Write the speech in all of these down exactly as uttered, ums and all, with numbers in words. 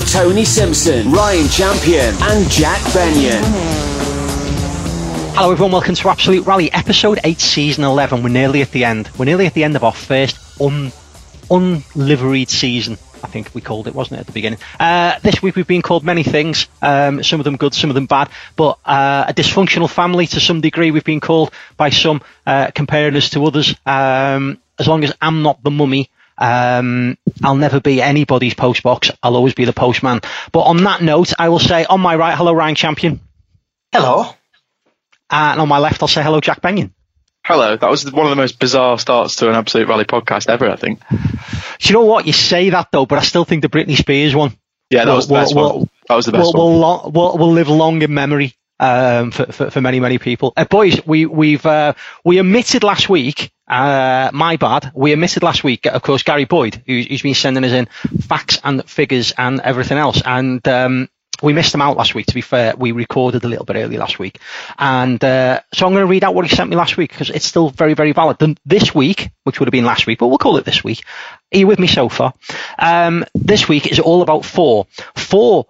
with Tony Simpson, Ryan Champion and Jack Benyon. Hello everyone, welcome to Absolute Rally, episode eight, season eleven. We're nearly at the end. We're nearly at the end of our first un unliveried season, I think we called it, wasn't it, at the beginning? Uh, this week we've been called many things, um, some of them good, some of them bad, but uh, a dysfunctional family to some degree we've been called by some, uh, comparing us to others. Um, as long as I'm not the mummy, um, I'll never be anybody's postbox. I'll always be the postman. But on that note, I will say on my right, hello Ryan Champion. Hello. And on my left, I'll say hello, Jack Benyon. Hello. That was one of the most bizarre starts to an Absolute Rally podcast ever, I think. Do you know what? You say that, though, but I still think the Britney Spears one. Yeah, that will, was the best will, one. That was the best will, one. Will, will, will live long in memory um, for, for, for many, many people. Uh, boys, we, we've uh, we omitted last week, uh, my bad, we omitted last week, of course, Gary Boyd, who, who's been sending us in facts and figures and everything else. And um, we missed him out last week, to be fair. We recorded a little bit early last week. And uh, so I'm going to read out what he sent me last week because it's still very, very valid. Then this week, which would have been last week, but we'll call it this week. Are you with me so far? Um, this week is all about four. Four,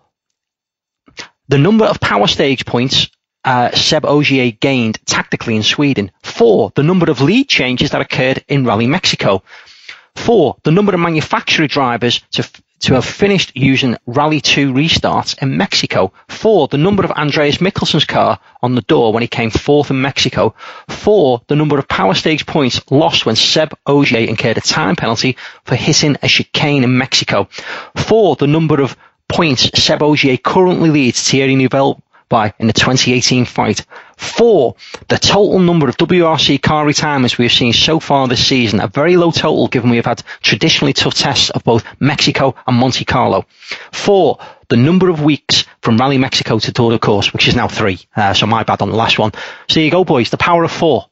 the number of power stage points uh, Seb Ogier gained tactically in Sweden. Four, the number of lead changes that occurred in Rally Mexico. Four, the number of manufacturer drivers to to have finished using Rally two restarts in Mexico. Four, the number of Andreas Mikkelsen's car on the door when he came fourth in Mexico. Four, the number of power stage points lost when Seb Ogier incurred a time penalty for hitting a chicane in Mexico. Four, the number of points Seb Ogier currently leads Thierry Neuville by in the twenty eighteen fight. Four, the total number of W R C car retirements we have seen so far this season, a very low total given we have had traditionally tough tests of both Mexico and Monte Carlo. Four, the number of weeks from Rally Mexico to Tour de Course, which is now three, uh, so my bad on the last one. So there you go, boys, the power of four.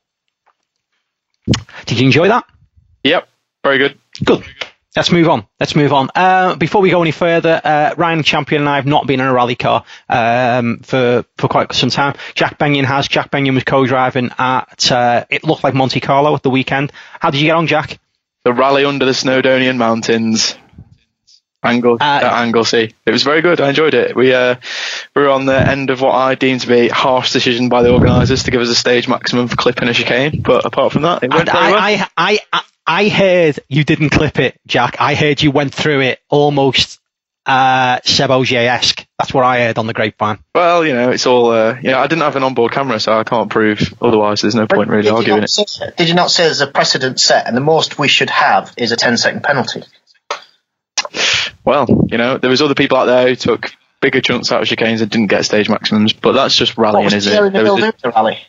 Did you enjoy that? Yep, very good. Good. Let's move on. Let's move on. Uh, before we go any further, uh, Ryan Champion and I have not been in a rally car um, for for quite some time. Jack Benyon has. Jack Benyon was co-driving at, uh, it looked like Monte Carlo at the weekend. How did you get on, Jack? The rally under the Snowdonian Mountains. Angle, uh, uh, Anglesey. It was very good. I enjoyed it. We, uh, we were on the end of what I deemed to be a harsh decision by the organisers to give us a stage maximum for clipping a chicane. But apart from that, it went and very I, well. I, I, I, I heard you didn't clip it, Jack. I heard you went through it almost uh, Seb Ogier-esque. That's what I heard on the grapevine. Well, you know, it's all... Uh, you know, I didn't have an onboard camera, so I can't prove otherwise. There's no point really did arguing it. Say, did you not say there's a precedent set and the most we should have is a ten second penalty? Well, you know, there was other people out there who took bigger chunks out of chicanes and didn't get stage maximums, but that's just rallying, what was isn't Thierry it? Neuville doing to rally?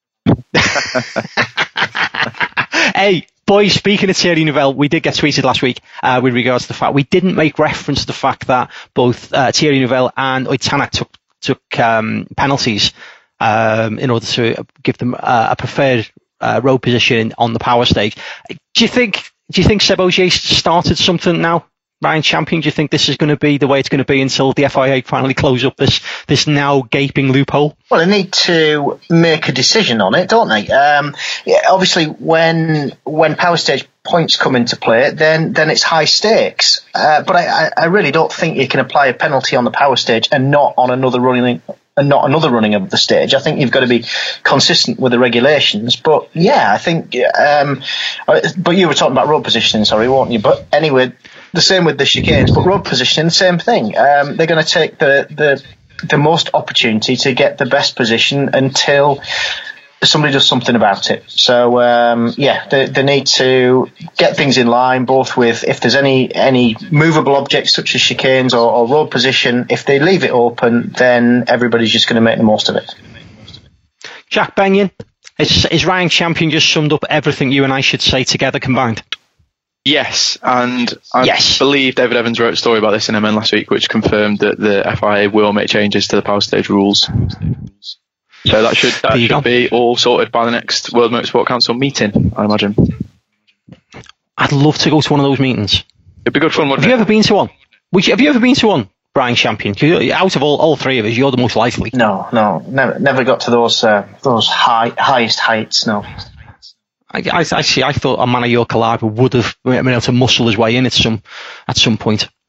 Hey, boys, speaking of Thierry Neuville, we did get tweeted last week uh, with regards to the fact we didn't make reference to the fact that both uh, Thierry Neuville and Ott Tanak took, took um, penalties um, in order to give them uh, a preferred uh, road position on the power stage. Do you think? Do you think Seb Ogier started something now? Ryan Champion, do you think this is going to be the way it's going to be until the F I A finally close up this this now gaping loophole? Well, they need to make a decision on it, don't they? Um, yeah, obviously, when when power stage points come into play, then then it's high stakes. Uh, but I, I really don't think you can apply a penalty on the power stage and not on another running and not another running of the stage. I think you've got to be consistent with the regulations. But yeah, I think. Um, but you were talking about road positioning, sorry, weren't you? But anyway. The same with the chicanes, but road positioning, same thing. Um, they're going to take the, the the most opportunity to get the best position until somebody does something about it. So um, yeah, they, they need to get things in line, both with if there's any any movable objects such as chicanes or, or road position. If they leave it open, then everybody's just going to make the most of it. Jack Benyon, is, is Ryan Champion just summed up everything you and I should say together combined? Yes, and I yes. believe David Evans wrote a story about this in M N last week, which confirmed that the F I A will make changes to the power stage rules. So that should that should be all sorted by the next World Motorsport Council meeting, I imagine. I'd love to go to one of those meetings. It'd be good fun, wouldn't it? Have you ever been to one? Would you, have you ever been to one, Brian Champion? Out of all, all three of us, you're the most likely. No, no, never, never got to those uh, those high highest heights. No. I, I, I see. I thought a man of your caliber would have been able to muscle his way in at some at some point.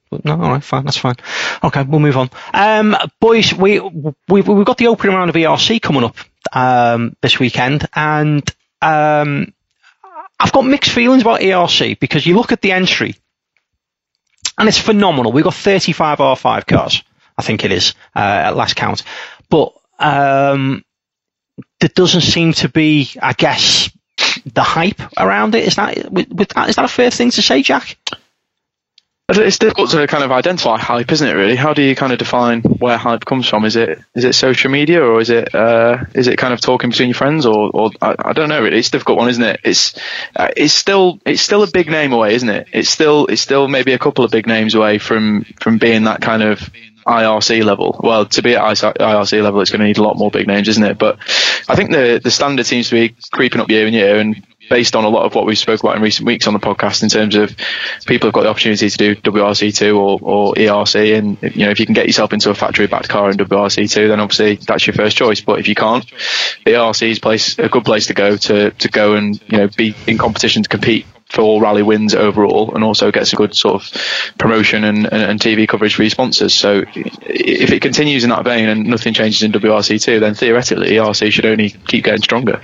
No, all right, fine, that's fine. Okay, we'll move on. Um, boys, we we've we've got the opening round of E R C coming up um, this weekend, and um, I've got mixed feelings about E R C because you look at the entry, and it's phenomenal. We've got thirty-five R five cars, I think it is uh, at last count, but um, there doesn't seem to be, I guess, the hype around it. Is that with, with that, is that a fair thing to say, Jack? It's difficult to kind of identify hype, isn't it? Really, how do you kind of define where hype comes from? Is it is it social media, or is it uh, is it kind of talking between your friends, or, or I, I don't know. Really, it's a difficult one, isn't it? It's uh, it's still it's still a big name away, isn't it? It's still it's still maybe a couple of big names away from from being that kind of I R C level. Well, to be at I R C level, it's going to need a lot more big names, isn't it? But I think the the standard seems to be creeping up year in year, and based on a lot of what we've spoke about in recent weeks on the podcast in terms of people have got the opportunity to do W R C two or, or E R C, and you know, if you can get yourself into a factory backed car in W R C two, then obviously that's your first choice. But if you can't, E R C is place a good place to go to to go and, you know, be in competition to compete for all rally wins overall, and also get some good sort of promotion and, and, and T V coverage for your sponsors. So if it continues in that vein and nothing changes in W R C two, then theoretically E R C should only keep getting stronger.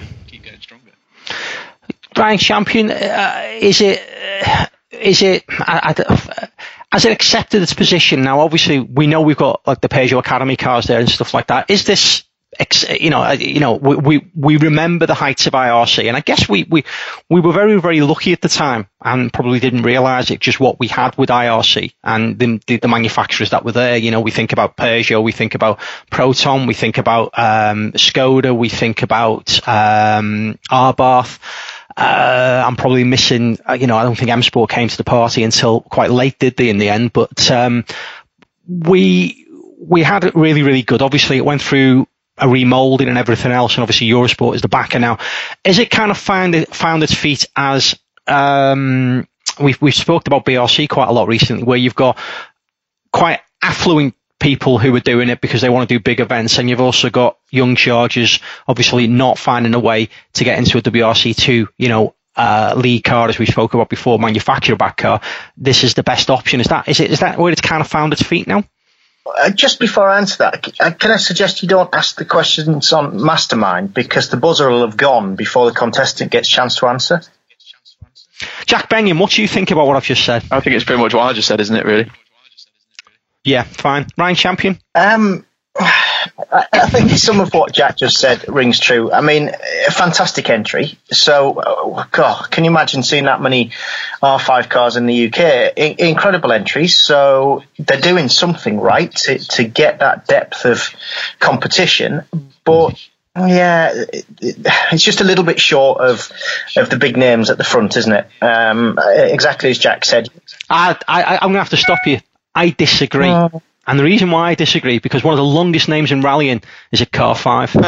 Ryan Champion, uh, is it uh, is it I, I, has it accepted its position now? Obviously, we know we've got like the Peugeot Academy cars there and stuff like that. Is this, you know, you know, we we, we remember the heights of I R C, and I guess we, we we were very very lucky at the time, and probably didn't realise it just what we had with I R C and the, the the manufacturers that were there. You know, we think about Peugeot, we think about Proton, we think about um, Skoda, we think about um, Abarth. Uh, I'm probably missing, you know, I don't think M Sport came to the party until quite late, did they, in the end? But um, we we had it really, really good. Obviously, it went through a remoulding and everything else, and obviously Eurosport is the backer now. Is it kind of found it, found its feet as um, we've we've spoken about B R C quite a lot recently, where you've got quite affluent people who are doing it because they want to do big events, and you've also got young chargers obviously not finding a way to get into a W R C two, you know, uh, league car, as we spoke about before, manufacturer back car. This is the best option. Is that is it is that where it's kind of found its feet now? Uh, just before I answer that, can I suggest you don't ask the questions on Mastermind, because the buzzer will have gone before the contestant gets a chance to answer? Jack Benyon, what do you think about what I've just said? I think it's pretty much what I just said, isn't it, really? Yeah, fine. Ryan Champion? Um, I, I think some of what Jack just said rings true. I mean, a fantastic entry. So, oh, God, can you imagine seeing that many R five cars in the U K? I, incredible entries. So they're doing something right to, to get that depth of competition. But yeah, it, it's just a little bit short of of the big names at the front, isn't it? Um, exactly as Jack said. I, I, I'm going to have to stop you. I disagree. Oh. And the reason why I disagree, because one of the longest names in rallying is a car five.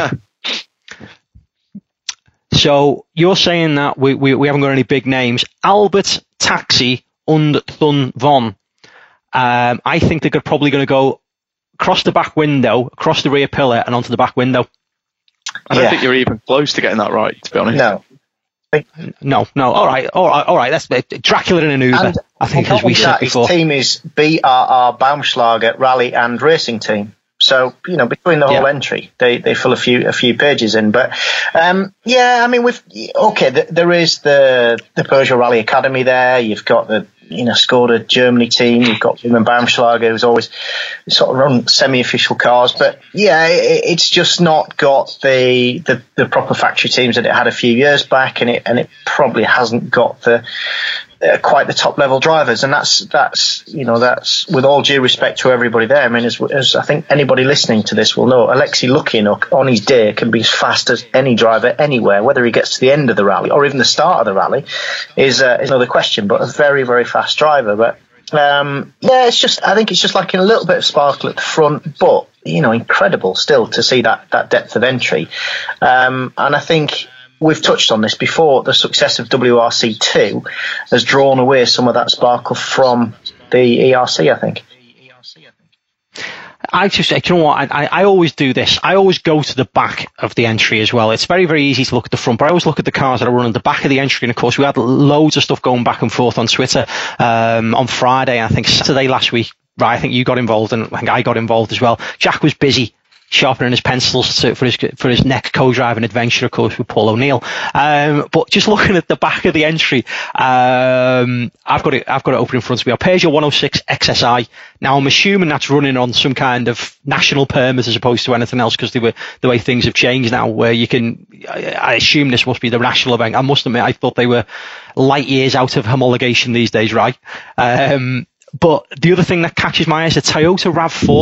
So you're saying that we, we, we haven't got any big names. Albert, Taxi, und Thun Von. Um, I think they're probably going to go across the back window, across the rear pillar, and onto the back window. I don't yeah. think you're even close to getting that right, to be honest. No. No, no. All right, all right, all right. That's Dracula in an Uber. And I think, as we said that, before, his team is B R R Baumschlager Rally and Racing Team. So, you know, between the whole yeah. entry, they they fill a few a few pages in. But um, yeah, I mean, with okay, the, there is the the Peugeot Rally Academy there. You've got the you know Skoda Germany team. You've got Wim Baumschlager, who's always sort of run semi-official cars. But yeah, it, it's just not got the, the the proper factory teams that it had a few years back, and it and it probably hasn't got the Uh, quite the top level drivers, and that's that's you know that's with all due respect to everybody there. I mean, as, as I think anybody listening to this will know, Alexei Lukin on his day can be as fast as any driver anywhere. Whether he gets to the end of the rally or even the start of the rally is uh, is another question. But a very very fast driver. But um, yeah, it's just I think it's just lacking a little bit of sparkle at the front, but you know, incredible still to see that that depth of entry. Um, and I think we've touched on this before. The success of W R C two has drawn away some of that sparkle from the E R C, I think. I just, do you know what, I, I always do this. I always go to the back of the entry as well. It's very, very easy to look at the front, but I always look at the cars that are running the back of the entry. And of course, we had loads of stuff going back and forth on Twitter um, on Friday, I think Saturday last week. Right, I think you got involved, and I think I got involved as well. Jack was busy sharpening his pencils to, for his for his next co-driving adventure, of course, with Paul O'Neill. Um, but just looking at the back of the entry, um, I've got it. I've got it open in front of me. A Peugeot one oh six X S I. Now I'm assuming that's running on some kind of national permit as opposed to anything else, because the way things have changed now, where you can. I, I assume this must be the national event. I must admit, I thought they were light years out of homologation these days, right? Um, but the other thing that catches my eye is a Toyota RAV four.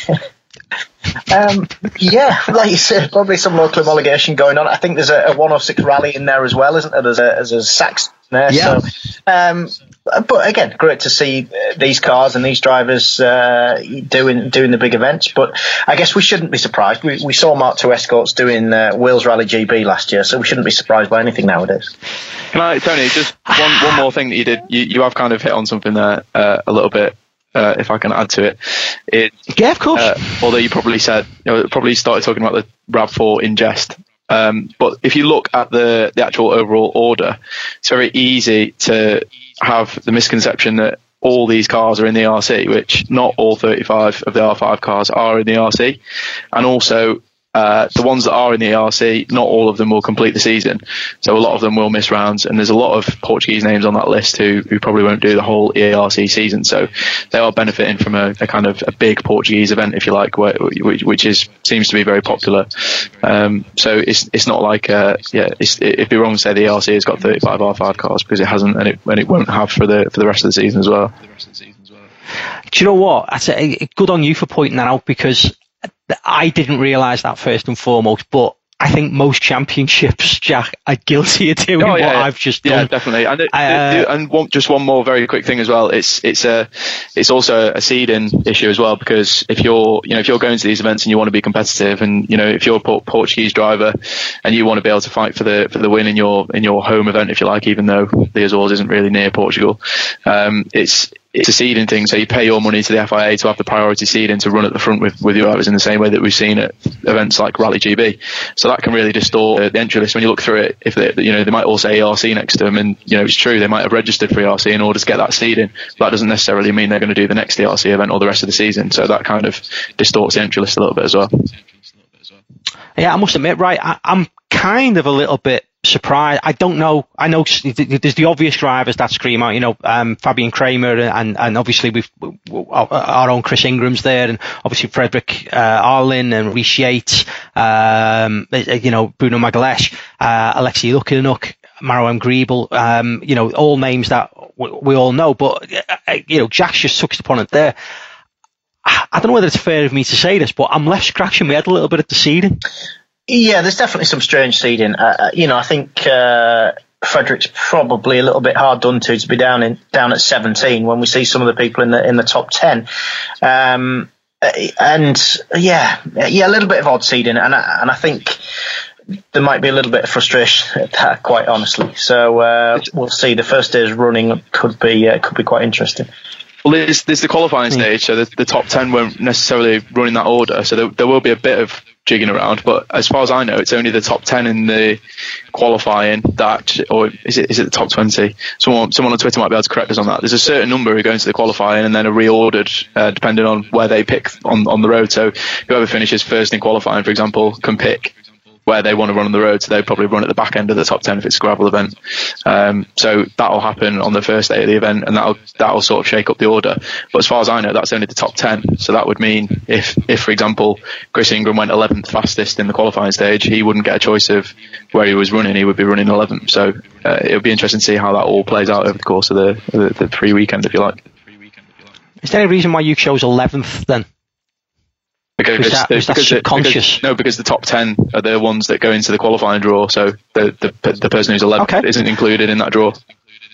Um, yeah, like you said, probably some local homologation going on. I think there's a, a one oh six rally in there as well, isn't there? There's a, there's a Saxon there. Yeah. So, um, but again, great to see these cars and these drivers uh, doing doing the big events. But I guess we shouldn't be surprised. We, we saw Mark two Escorts doing uh, Wales Rally G B last year, so we shouldn't be surprised by anything nowadays. Can I, Tony, just one one more thing that you did. You, you have kind of hit on something there uh, a little bit. Uh, if I can add to it, it yeah, of course. Uh, although you probably said, you know, probably started talking about the RAV four in jest. Um, but if you look at the the actual overall order, it's very easy to have the misconception that all these cars are in the R C, which not all thirty-five of the R five cars are in the R C, and also. Uh, the ones that are in the R C, not all of them will complete the season. So a lot of them will miss rounds, and there's a lot of Portuguese names on that list who, who probably won't do the whole E A R C season. So they are benefiting from a, a kind of a big Portuguese event, if you like, where, which, which is seems to be very popular. Um, so it's it's not like, uh, yeah, it's, it'd be wrong to say the E A R C has got thirty-five R five cars, because it hasn't, and it, and it won't have for the for the rest of the season as well. Do you know what? I say, good on you for pointing that out, because I didn't realise that first and foremost, but I think most championships, Jack, are guilty of doing oh, yeah, what yeah. I've just yeah, done. Definitely. And, it, uh, it, and one, just one more very quick thing as well. It's it's a it's also a seeding issue as well, because if you're you know if you're going to these events and you want to be competitive, and you know if you're a Portuguese driver and you want to be able to fight for the for the win in your in your home event, if you like, even though the Azores isn't really near Portugal, um, it's. It's a seeding thing, so you pay your money to the F I A to have the priority seeding to run at the front with, with your drivers, in the same way that we've seen at events like Rally G B. So that can really distort the entry list when you look through it. If they, you know, they might all say E R C next to them, and you know it's true, they might have registered for E R C in order to get that seeding. But that doesn't necessarily mean they're going to do the next E R C event or the rest of the season. So that kind of distorts the entry list a little bit as well. Yeah, I must admit, right, I, I'm kind of a little bit surprised. I don't know. I know there's the obvious drivers that scream out, you know, um, Fabian Kramer, and, and obviously we've our own Chris Ingram's there, and obviously Frederick uh, Arlin and Rhys Yates, um, you know, Bruno Magalhaes, uh, Alexei Lukinuk, Maro M. Griebel, um, you know, all names that we, we all know. But, uh, you know, Jack's just touched upon it there. I don't know whether it's fair of me to say this, but I'm left scratching my head a little bit at the seeding. Yeah, there's definitely some strange seeding. Uh, you know, I think uh, Frederick's probably a little bit hard done to to be down in down at seventeen when we see some of the people in the in the top ten. Um, and yeah, yeah, a little bit of odd seeding, and I, and I think there might be a little bit of frustration at that, quite honestly. So uh, we'll see. The first day's running could be uh, could be quite interesting. Well, there's, there's the qualifying stage, so the, the top ten won't necessarily run in that order, so there, there will be a bit of jigging around, but as far as I know, it's only the top ten in the qualifying that, or is it is it the top twenty? Someone someone on Twitter might be able to correct us on that. There's a certain number who go into the qualifying and then are reordered uh, depending on where they pick on, on the road, so whoever finishes first in qualifying, for example, can pick where they want to run on the road, so they probably run at the back end of the top ten if it's a gravel event. Um, so that'll happen on the first day of the event, and that'll that'll sort of shake up the order. But as far as I know, that's only the top ten. So that would mean if, if for example, Chris Ingram went eleventh fastest in the qualifying stage, he wouldn't get a choice of where he was running. He would be running eleventh. So uh, it'll be interesting to see how that all plays out over the course of the the, the pre-weekend, if you like. Is there any reason why you chose eleventh then? Because, was that, was that because, subconscious? because, no, because the top ten are the ones that go into the qualifying draw, so the the, the person who's eleventh okay. isn't included in that draw.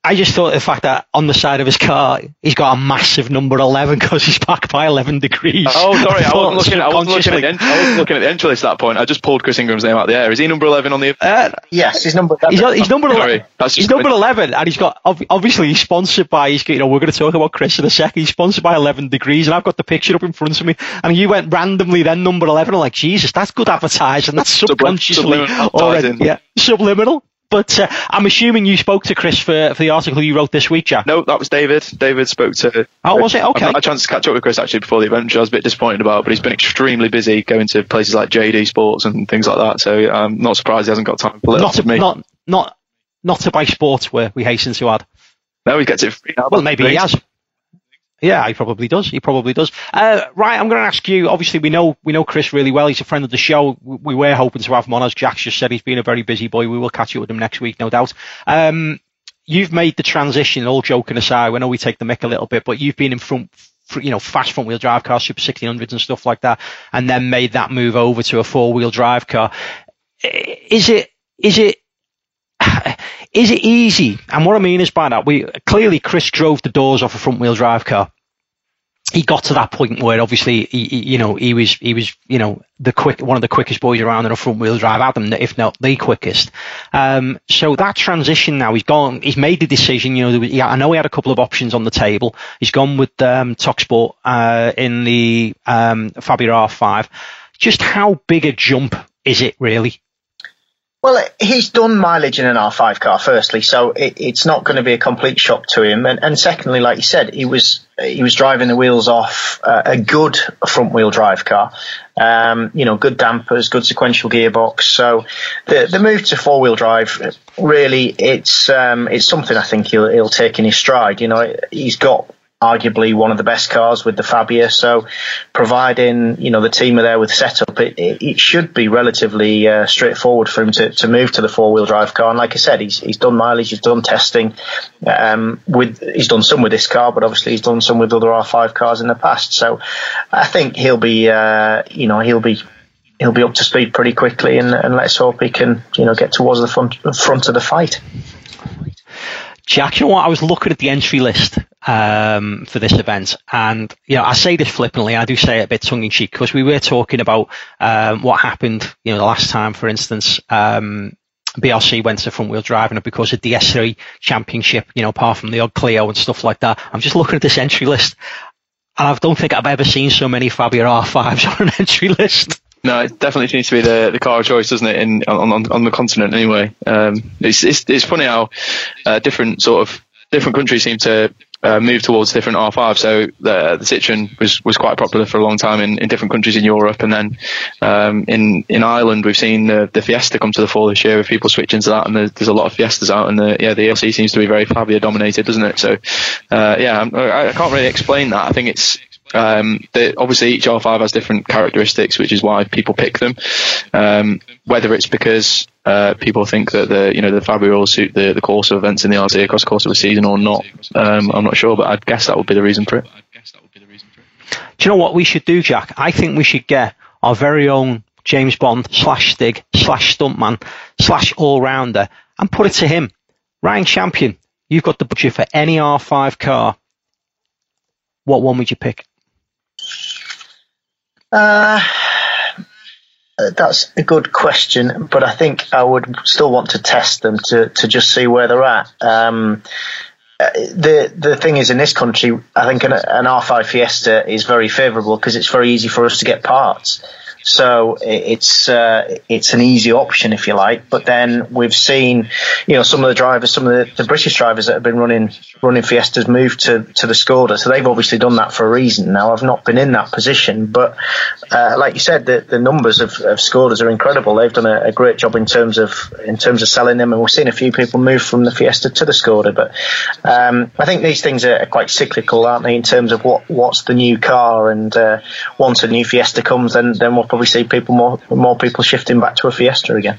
I just thought the fact that on the side of his car he's got a massive number eleven because he's back by eleven degrees. Oh, sorry, I, I wasn't looking. At, I wasn't looking at the. En- I wasn't looking at the entry list at that point. I just pulled Chris Ingram's name out of the air. Is he number eleven on the? Uh, yes, he's number. He's, he's number eleven. Sorry, he's number eleven, and he's got obviously he's sponsored by. He's, you know, we're going to talk about Chris in a second. He's sponsored by eleven degrees, and I've got the picture up in front of me. And you went randomly then number eleven. I'm like, Jesus, that's good advertising. That's subconsciously subliminal already, yeah, subliminal. But uh, I'm assuming you spoke to Chris for, for the article you wrote this week, Jack. No, that was David. David spoke to. Oh, was it? Okay. I had a chance to catch up with Chris actually before the event, which I was a bit disappointed about. But he's been extremely busy going to places like J D Sports and things like that. So I'm not surprised he hasn't got time for not to me. Not not not to buy sportswear. We hasten to add. No, he gets it free now. Well, maybe he has. Yeah, he probably does. He probably does. Uh, right, I'm going to ask you. Obviously, we know we know Chris really well. He's a friend of the show. We were hoping to have him on, as Jack just said. He's been a very busy boy. We will catch up with him next week, no doubt. Um, you've made the transition. All joking aside, I know we take the mick a little bit, but you've been in front, you know, fast front wheel drive cars, Super sixteen hundreds and stuff like that, and then made that move over to a four wheel drive car. Is it? Is it? Is it easy? And what I mean is by that, we clearly Chris drove the doors off a front wheel drive car. He got to that point where obviously, he, he, you know, he was, he was, you know, the quick, one of the quickest boys around in a front wheel drive, Adam, if not the quickest. Um, so that transition now, he's gone, he's made the decision, you know, was, yeah, I know he had a couple of options on the table. He's gone with, um, Talksport, uh, in the, um, Fabia R five. Just how big a jump is it really? Well, he's done mileage in an R five car, firstly, so it, it's not going to be a complete shock to him. And, and secondly, like you said, he was he was driving the wheels off uh, a good front-wheel drive car. Um, you know, good dampers, good sequential gearbox. So the the move to four-wheel drive, really, it's um, it's something I think he'll he'll take in his stride. You know, he's got arguably one of the best cars with the Fabia, so providing, you know, the team are there with setup, it, it, it should be relatively uh, straightforward for him to, to move to the four-wheel drive car. And like I said, he's he's done mileage, he's done testing, um, with he's done some with this car, but obviously he's done some with other R five cars in the past. So I think he'll be, uh, you know, he'll be he'll be up to speed pretty quickly, and, and let's hope he can, you know, get towards the front front of the fight. Jack, you know what? I was looking at the entry list um, for this event, and you know, I say this flippantly. I do say it a bit tongue-in-cheek because we were talking about um, what happened, you know, the last time, for instance, um, B R C went to front-wheel driving because of the S three Championship. You know, apart from the odd Clio and stuff like that. I'm just looking at this entry list, and I don't think I've ever seen so many Fabia R fives on an entry list. No, it definitely seems to be the, the car of choice, doesn't it? In on on, on the continent, anyway. Um, it's it's it's funny how uh, different sort of different countries seem to uh, move towards different R five. So the the Citroen was, was quite popular for a long time in, in different countries in Europe, and then um, in in Ireland we've seen the, the Fiesta come to the fore this year with people switching to that, and there's, there's a lot of Fiestas out, and the yeah the E L C seems to be very Fabia dominated, doesn't it? So uh, yeah, I, I can't really explain that. I think it's. Um, the, obviously each R five has different characteristics, which is why people pick them. Um, whether it's because uh, people think that the you know the Fabia will suit the, the course of events in the R C across the course of the season or not, um, I'm not sure, but I'd guess that would be the reason for it. Do you know what we should do, Jack? I think we should get our very own James Bond slash Stig slash stuntman slash all-rounder and put it to him. Ryan Champion, you've got the budget for any R five car. What one would you pick? Uh, that's a good question, but I think I would still want to test them to, to just see where they're at. Um, the the thing is, in this country, I think an, an R five Fiesta is very favourable because it's very easy for us to get parts. So it's uh, it's an easy option, if you like. But then we've seen, you know, some of the drivers, some of the, the British drivers that have been running running Fiestas move to, to the Skoda. So they've obviously done that for a reason. Now, I've not been in that position, but uh, like you said, the, the numbers of, of Skodas are incredible. They've done a, a great job in terms of in terms of selling them, and we've seen a few people move from the Fiesta to the Skoda. But um, I think these things are quite cyclical, aren't they, in terms of what, what's the new car, and uh, once a new Fiesta comes, then then we'll probably see people more more people shifting back to a Fiesta again.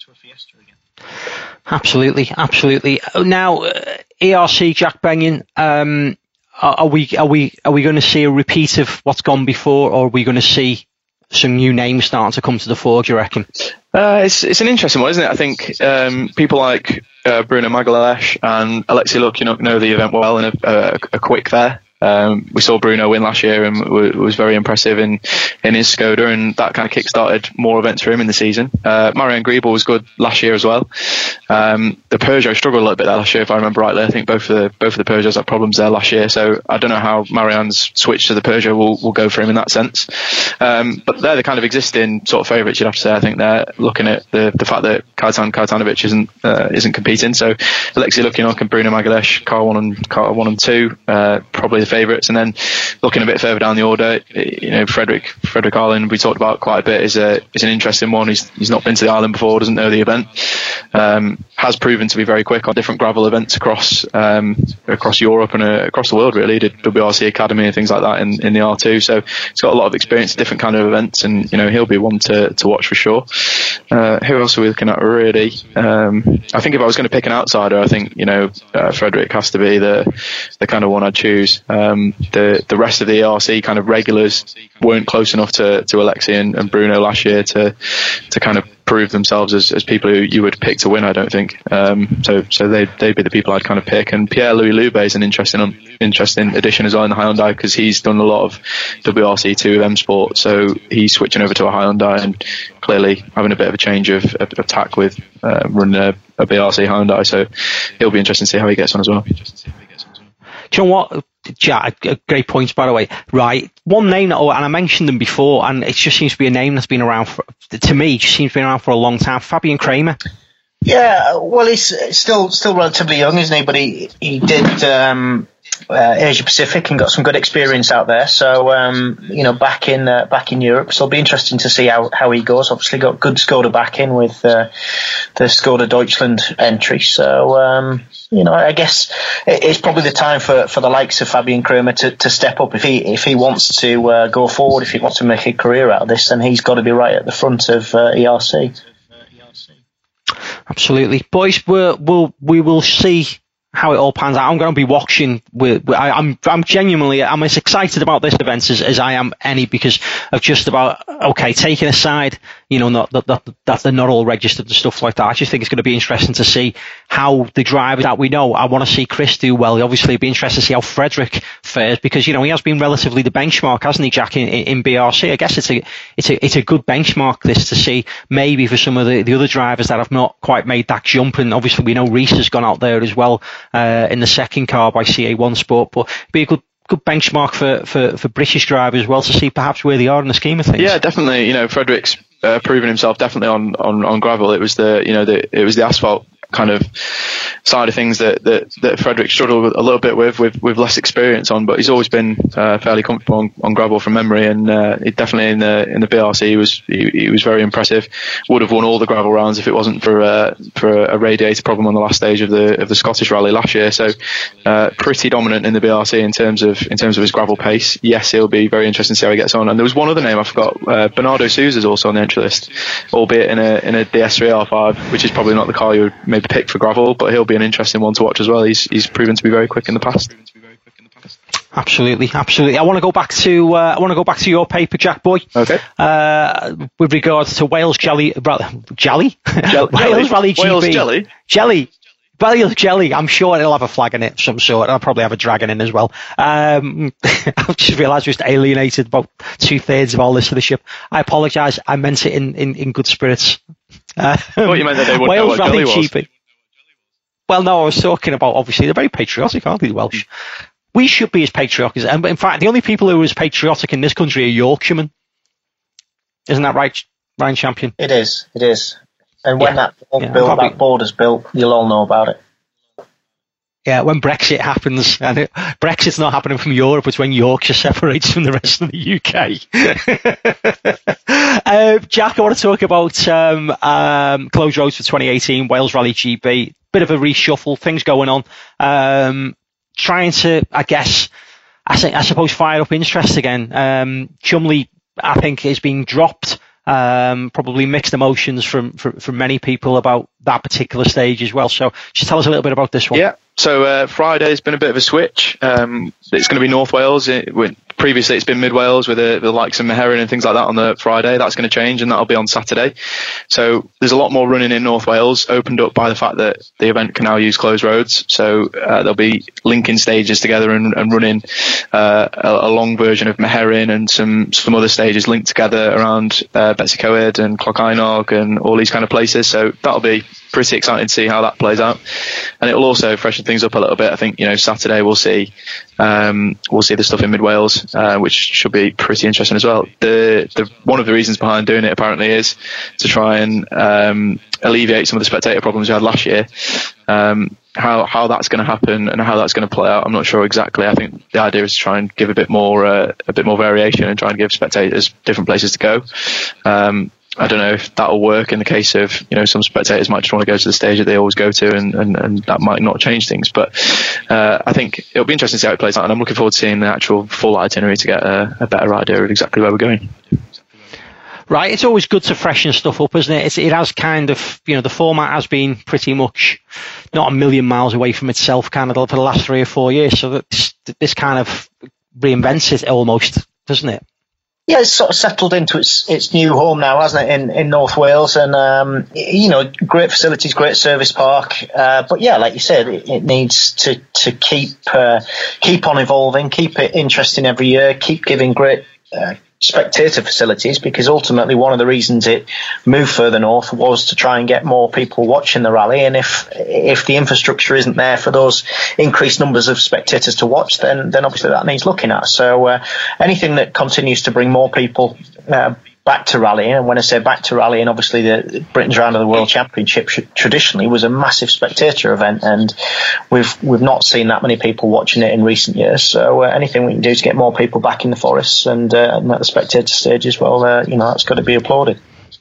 Absolutely, absolutely. Now, uh, E R C, Jack Benyon, um, are, are we are we are we going to see a repeat of what's gone before, or are we going to see some new names starting to come to the fore, do you reckon? Uh, it's it's an interesting one, isn't it? I think um, people like uh, Bruno Magalhaes and Alexei Lukianuk know the event well and are, uh, are quick there. Um, we saw Bruno win last year and w- was very impressive in, in his Skoda, and that kind of kick-started more events for him in the season. Uh, Marianne Griebel was good last year as well. Um, the Peugeot struggled a little bit there last year, if I remember rightly. I think both of the both of the Peugeots had problems there last year, so I don't know how Marianne's switch to the Peugeot will, will go for him in that sense. Um, but they're the kind of existing sort of favourites, you'd have to say. I think they're looking at the, the fact that Kajtan Kajtanovic isn't uh, isn't competing. So Alexei Lukianuk and Bruno Magalhaes, car one and car one and two, uh, probably the favourites. And then looking a bit further down the order, you know, Frederick Frederick Arlen, we talked about quite a bit, is a is an interesting one. He's he's not been to the island before, doesn't know the event, um, has proven to be very quick on different gravel events across um, across Europe and uh, across the world. Really, he did W R C Academy and things like that in, in the R two. So he's got a lot of experience in different kind of events, and you know he'll be one to, to watch for sure. Uh, who else are we looking at really? Um, I think if I was going to pick an outsider, I think you know uh, Frederick has to be the the kind of one I'd choose. Um, the the rest of the E R C kind of regulars weren't close enough to, to Alexei and, and Bruno last year to to kind of prove themselves as, as people who you would pick to win, I don't think. Um, so so they they'd be the people I'd kind of pick. And Pierre-Louis Loubet is an interesting interesting addition as well in the Hyundai, because he's done a lot of W R C two with M Sport, so he's switching over to a Hyundai and clearly having a bit of a change of, of attack with uh, running a, a B R C Hyundai. So it'll be interesting to see how he gets on as well. Do you know what, Jack? Great points, by the way. Right, one name, that, and I mentioned them before, and it just seems to be a name that's been around for, to me, just seems to be around for a long time. Fabian Kramer. Yeah, well, he's still still relatively young, isn't he? But he he did um, uh, Asia Pacific and got some good experience out there. So um, you know, back in uh, back in Europe, so it'll be interesting to see how, how he goes. Obviously, got good Skoda back in with uh, the Skoda Deutschland entry. So um, you know, I guess it's probably the time for, for the likes of Fabian Kramer to, to step up if he if he wants to uh, go forward. If he wants to make a career out of this, then he's got to be right at the front of uh, E R C. Absolutely, boys. We'll, we'll we will see how it all pans out. I'm going to be watching. With, with, I, I'm I'm genuinely I'm as excited about this event as, as I am any, because of just about okay taking aside, you know, not that, that that they're not all registered and stuff like that. I just think it's going to be interesting to see how the drivers that we know. I want to see Chris do well. Obviously, it'd be interesting to see how Frederick fares, because you know he has been relatively the benchmark, hasn't he, Jack, in, in B R C? I guess it's a it's a it's a good benchmark this to see maybe for some of the, the other drivers that have not quite made that jump. And obviously, we know Reese has gone out there as well uh, in the second car by C A one Sport, but it'd be a good. Good benchmark for, for, for British drivers as well to see perhaps where they are in the scheme of things. Yeah, definitely. You know, Frederick's uh, proven himself definitely on, on, on gravel. It was the you know the it was the asphalt kind of side of things that, that, that Frederick struggled a little bit with, with, with less experience on, but he's always been uh, fairly comfortable on, on gravel from memory, and uh, it definitely in the in the B R C he was he, he was very impressive. Would have won all the gravel rounds if it wasn't for uh, for a radiator problem on the last stage of the of the Scottish Rally last year. So uh, pretty dominant in the B R C in terms of in terms of his gravel pace. Yes, it'll be very interesting to see how he gets on. And there was one other name I forgot. Uh, Bernardo Souza is also on the entry list, albeit in a in a D S three R five, which is probably not the car you would maybe pick for gravel, but he'll be an interesting one to watch as well. He's he's proven to be very quick in the past. Absolutely, absolutely. I want to go back to uh, I want to go back to your paper, Jack Boy. Okay. Uh, with regards to Wales Jelly, jelly, Jell- Wales Rally G B. Wales Jelly, jelly. Wales Jelly, I'm sure it'll have a flag in it of some sort. I'll probably have a dragon in as well. Um, I've just realised just alienated about two thirds of our listenership. I apologise. I meant it in, in, in good spirits. Um, I thought you meant that they wouldn't know what Jelly was. G B. Well, no, I was talking about, obviously, they're very patriotic, aren't they, the Welsh? We should be as patriotic as, and in fact, the only people who are as patriotic in this country are Yorkshiremen. Isn't that right, Ryan Champion? It is, it is. And when yeah. that, yeah, built, that border's built, you'll all know about it. Yeah, when Brexit happens, and it, Brexit's not happening from Europe, it's when Yorkshire separates from the rest of the U K. uh, Jack, I want to talk about um, um, closed roads for twenty eighteen, Wales Rally G B. Bit of a reshuffle, things going on. Um, trying to, I guess, I, think, I suppose, fire up interest again. Um, Chumley, I think, is being dropped. Um, probably mixed emotions from, from from many people about that particular stage as well. So just tell us a little bit about this one. Yeah, so uh, Friday's been a bit of a switch. Um, it's going to be North Wales. It, previously, it's been Mid Wales with the, the likes of Meherrin and things like that on the Friday. That's going to change, and that'll be on Saturday. So there's a lot more running in North Wales, opened up by the fact that the event can now use closed roads. So uh, they'll be linking stages together and, and running uh, a, a long version of Meherrin and some some other stages linked together around uh, Betsy Coed and Clochainog and all these kind of places. So that'll be pretty exciting to see how that plays out, and it will also freshen things up a little bit. I think, you know, Saturday we'll see um, we'll see the stuff in Mid Wales, uh, which should be pretty interesting as well. The, the one of the reasons behind doing it apparently is to try and um, alleviate some of the spectator problems we had last year. Um, how how that's going to happen and how that's going to play out, I'm not sure exactly. I think the idea is to try and give a bit more uh, a bit more variation and try and give spectators different places to go. Um, I don't know if that'll work in the case of, you know, some spectators might just want to go to the stage that they always go to, and, and, and that might not change things. But uh, I think it'll be interesting to see how it plays out, and I'm looking forward to seeing the actual full itinerary to get a, a better idea of exactly where we're going. Right, it's always good to freshen stuff up, isn't it? It's, it has kind of, you know, the format has been pretty much not a million miles away from itself kind of for the last three or four years. So that this, this kind of reinvents it almost, doesn't it? Yeah, it's sort of settled into its its new home now, hasn't it, in, in North Wales? And, um, you know, great facilities, great service park. Uh, but yeah, like you said, it, it needs to, to keep uh, keep on evolving, keep it interesting every year, keep giving great uh, spectator facilities, because ultimately one of the reasons it moved further north was to try and get more people watching the rally. And if if the infrastructure isn't there for those increased numbers of spectators to watch, then then obviously that needs looking at. So uh, anything that continues to bring more people uh, back to rallying, and when I say back to rallying, obviously the Britain's Round of the World Championship traditionally was a massive spectator event, and we've we've not seen that many people watching it in recent years. So uh, anything we can do to get more people back in the forests and, uh, and at the spectator stages, well, uh, you know, that's got to be applauded.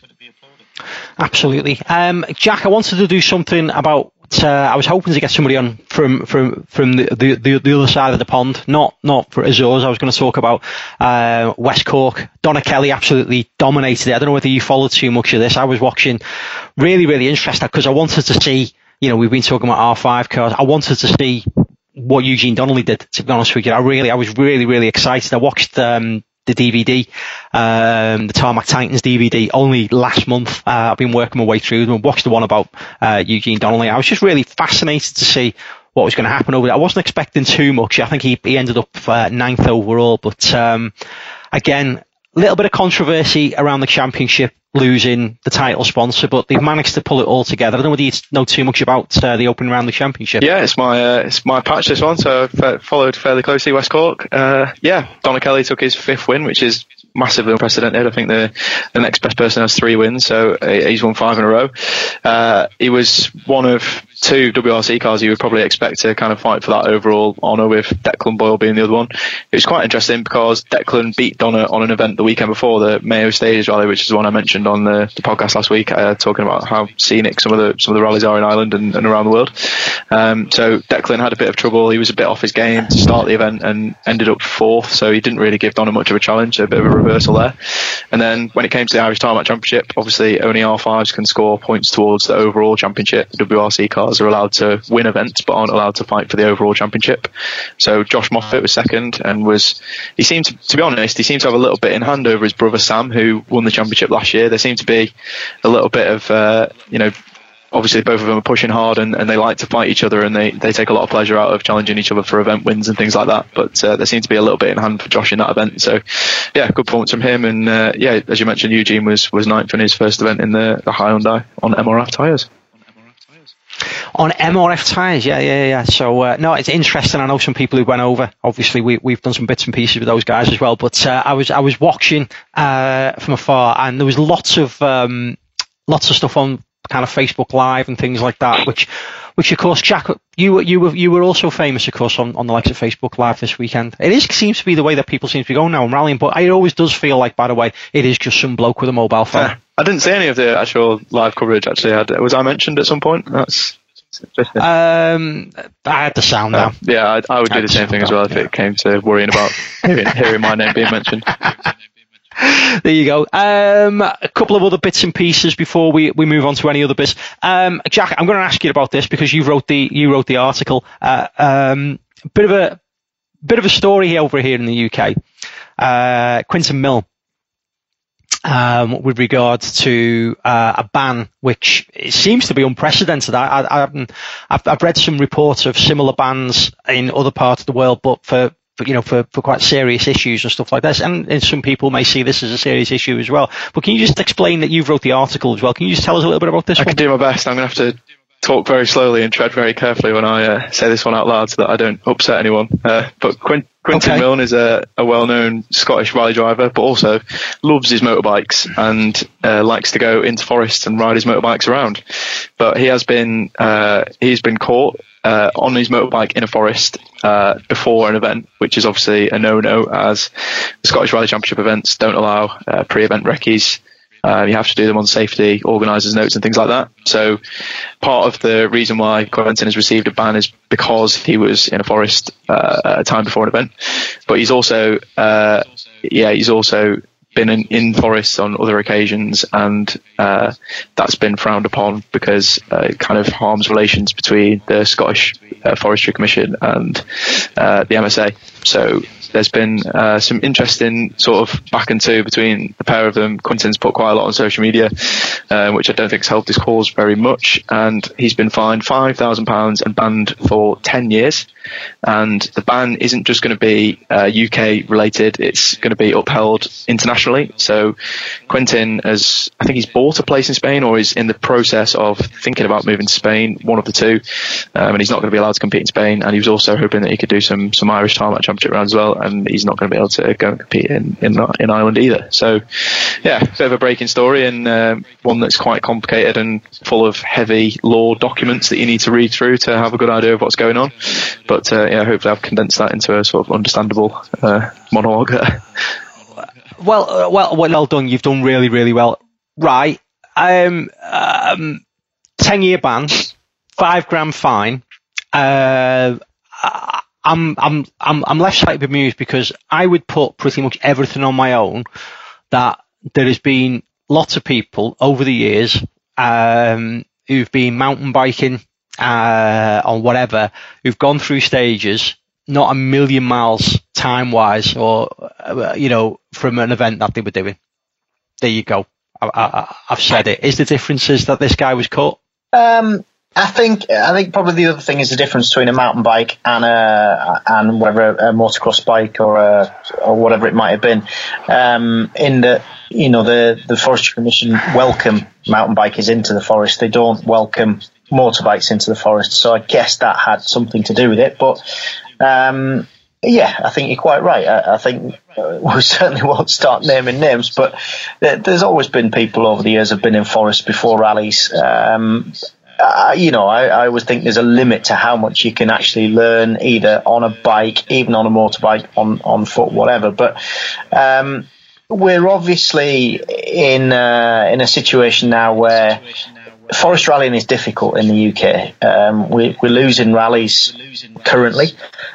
Absolutely. Um, Jack, I wanted to do something about uh, I was hoping to get somebody on from from from the, the, the, the other side of the pond, not not for Azores. I was going to talk about uh, West Cork. Donna Kelly absolutely dominated it. I don't know whether you followed too much of this. I was watching, really, really interested, because I wanted to see, you know, we've been talking about R five cars. I wanted to see what Eugene Donnelly did, to be honest with you. I really, I was really, really excited. I watched um, the D V D, um, the Tarmac Titans D V D, only last month. Uh, I've been working my way through them and watched the one about uh, Eugene Donnelly. I was just really fascinated to see what was going to happen over there. I wasn't expecting too much. I think he, he ended up uh, ninth overall, but um, again, a little bit of controversy around the championship losing the title sponsor, but they've managed to pull it all together. I don't know whether you know too much about uh, the opening round of the championship. Yeah, it's my uh, it's my patch, this one, so I've followed fairly closely West Cork. Uh, yeah, Donna Kelly took his fifth win, which is massively unprecedented. I think the the next best person has three wins, so he's won five in a row. Uh, he was one of two W R C cars you would probably expect to kind of fight for that overall honour, with Declan Boyle being the other one. It was quite interesting because Declan beat Donna on an event the weekend before, the Mayo Stage Rally, which is the one I mentioned on the, the podcast last week, uh, talking about how scenic some of the some of the rallies are in Ireland and, and around the world. Um, so Declan had a bit of trouble. He was a bit off his game to start the event and ended up fourth, so he didn't really give Donna much of a challenge, a bit of a reversal there. And then when it came to the Irish Tarmac Championship, obviously only R fives can score points towards the overall championship. The W R C cars are allowed to win events but aren't allowed to fight for the overall championship. So Josh Moffat was second, and was he seemed to, to be honest, he seemed to have a little bit in hand over his brother Sam, who won the championship last year. There seemed to be a little bit of uh, you know, obviously both of them are pushing hard, and, and they like to fight each other, and they, they take a lot of pleasure out of challenging each other for event wins and things like that. But uh, there seemed to be a little bit in hand for Josh in that event. So yeah, good performance from him. And uh, yeah, as you mentioned, Eugene was was ninth in his first event in the, the Hyundai on M R F tyres. On M R F tyres, yeah, yeah, yeah. So, uh, no, it's interesting. I know some people who went over. Obviously, we, we've done some bits and pieces with those guys as well. But uh, I was I was watching uh, from afar, and there was lots of um, lots of stuff on kind of Facebook Live and things like that, which, which of course, Jack, you were you were you were also famous, of course, on, on the likes of Facebook Live this weekend. It is seems to be the way that people seem to be going now and rallying, but it always does feel like, by the way, it is just some bloke with a mobile phone. Yeah, I didn't see any of the actual live coverage. Actually, I, was I mentioned at some point? That's Um, I had the sound now. Uh, yeah, I, I would do the same thing as well if it came to worrying about hearing, hearing my name being mentioned. There you go. Um, a couple of other bits and pieces before we, we move on to any other bits. Um, Jack, I'm going to ask you about this because you wrote the you wrote the article. Uh, um, bit of a bit of a story over here in the U K. Uh, Quinton Mill, um, with regards to uh, a ban, which it seems to be unprecedented. I, I, I I've, I've read some reports of similar bans in other parts of the world, but for But, you know, for, for quite serious issues and stuff like this. And, and some people may see this as a serious issue as well. But can you just explain that you've wrote the article as well? Can you just tell us a little bit about this I one? can do my best. I'm going to have to talk very slowly and tread very carefully when I uh, say this one out loud so that I don't upset anyone. Uh, but Quint- Quinton okay. Milne is a, a well-known Scottish rally driver, but also loves his motorbikes and uh, likes to go into forests and ride his motorbikes around. But he has been uh, he's been caught Uh, on his motorbike in a forest uh, before an event, which is obviously a no-no, as the Scottish Rally Championship events don't allow uh, pre-event recce's. Uh, you have to do them on safety, organisers' notes and things like that. So part of the reason why Quinton has received a ban is because he was in a forest uh, at a time before an event. But he's also, uh, yeah, he's also been in, in forests on other occasions, and uh, that's been frowned upon because uh, it kind of harms relations between the Scottish uh, Forestry Commission and uh, the M S A. So there's been uh, some interesting sort of back and two between the pair of them. Quinton's put quite a lot on social media, uh, which I don't think has helped his cause very much, and he's been fined five thousand pounds and banned for ten years. And the ban isn't just going to be uh, U K related, it's going to be upheld internationally. So Quinton has, I think he's bought a place in Spain or is in the process of thinking about moving to Spain, one of the two, um, and he's not going to be allowed to compete in Spain. And he was also hoping that he could do some some Irish Tarmac Championship rounds as well, and he's not going to be able to go and compete in in, in Ireland either. So yeah, bit of a breaking story, and uh, one that's quite complicated and full of heavy law documents that you need to read through to have a good idea of what's going on. But uh, yeah, hopefully I've condensed that into a sort of understandable uh, monologue. well, uh, well, well done. You've done really, really well. Right, um, um, ten year ban, five grand fine. Uh, I'm, I'm, I'm, I'm left slightly bemused because I would put pretty much everything on my own that there has been lots of people over the years um, who've been mountain biking uh, or whatever, who've gone through stages, not a million miles time wise or, uh, you know, from an event that they were doing. There you go. I, I, I've said it. Is the difference is that this guy was caught? Um, I think I think probably the other thing is the difference between a mountain bike and a and whether a, a motocross bike or a, or whatever it might have been. Um, in that, you know, the the Forestry Commission welcome mountain bikers into the forest. They don't welcome motorbikes into the forest. So I guess that had something to do with it. But um, yeah, I think you're quite right. I, I think uh, we certainly won't start naming names, but there, there's always been people over the years who've been in forests before rallies. Um, Uh, you know, I, I always think there's a limit to how much you can actually learn, either on a bike, even on a motorbike, on, on foot, whatever. But um, we're obviously in uh, in a situation now where forest rallying is difficult in the U K. Um, we, we're losing rallies currently.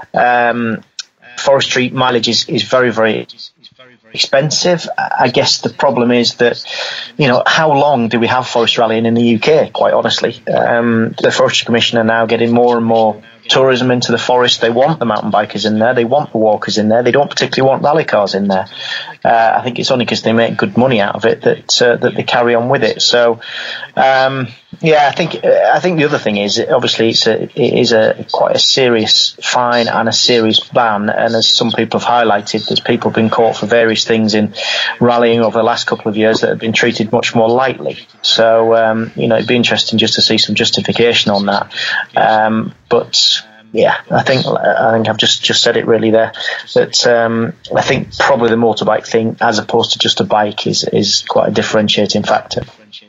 Um, forestry mileage is, is very, very expensive. I guess the problem is that, you know, how long do we have forest rallying in the U K, quite honestly? Um, the Forestry Commission are now getting more and more tourism into the forest. They want the mountain bikers in there. They want the walkers in there. They don't particularly want rally cars in there. Uh, I think it's only because they make good money out of it that uh, that they carry on with it. So, um, yeah, I think I think the other thing is, obviously, it's a, it is a quite a serious fine and a serious ban. And as some people have highlighted, there's people been caught for various things in rallying over the last couple of years that have been treated much more lightly. So, um, you know, it'd be interesting just to see some justification on that. Um, but yeah, I think I think I've just, just said it really there. That um, I think probably the motorbike thing, as opposed to just a bike, is is quite a differentiating factor.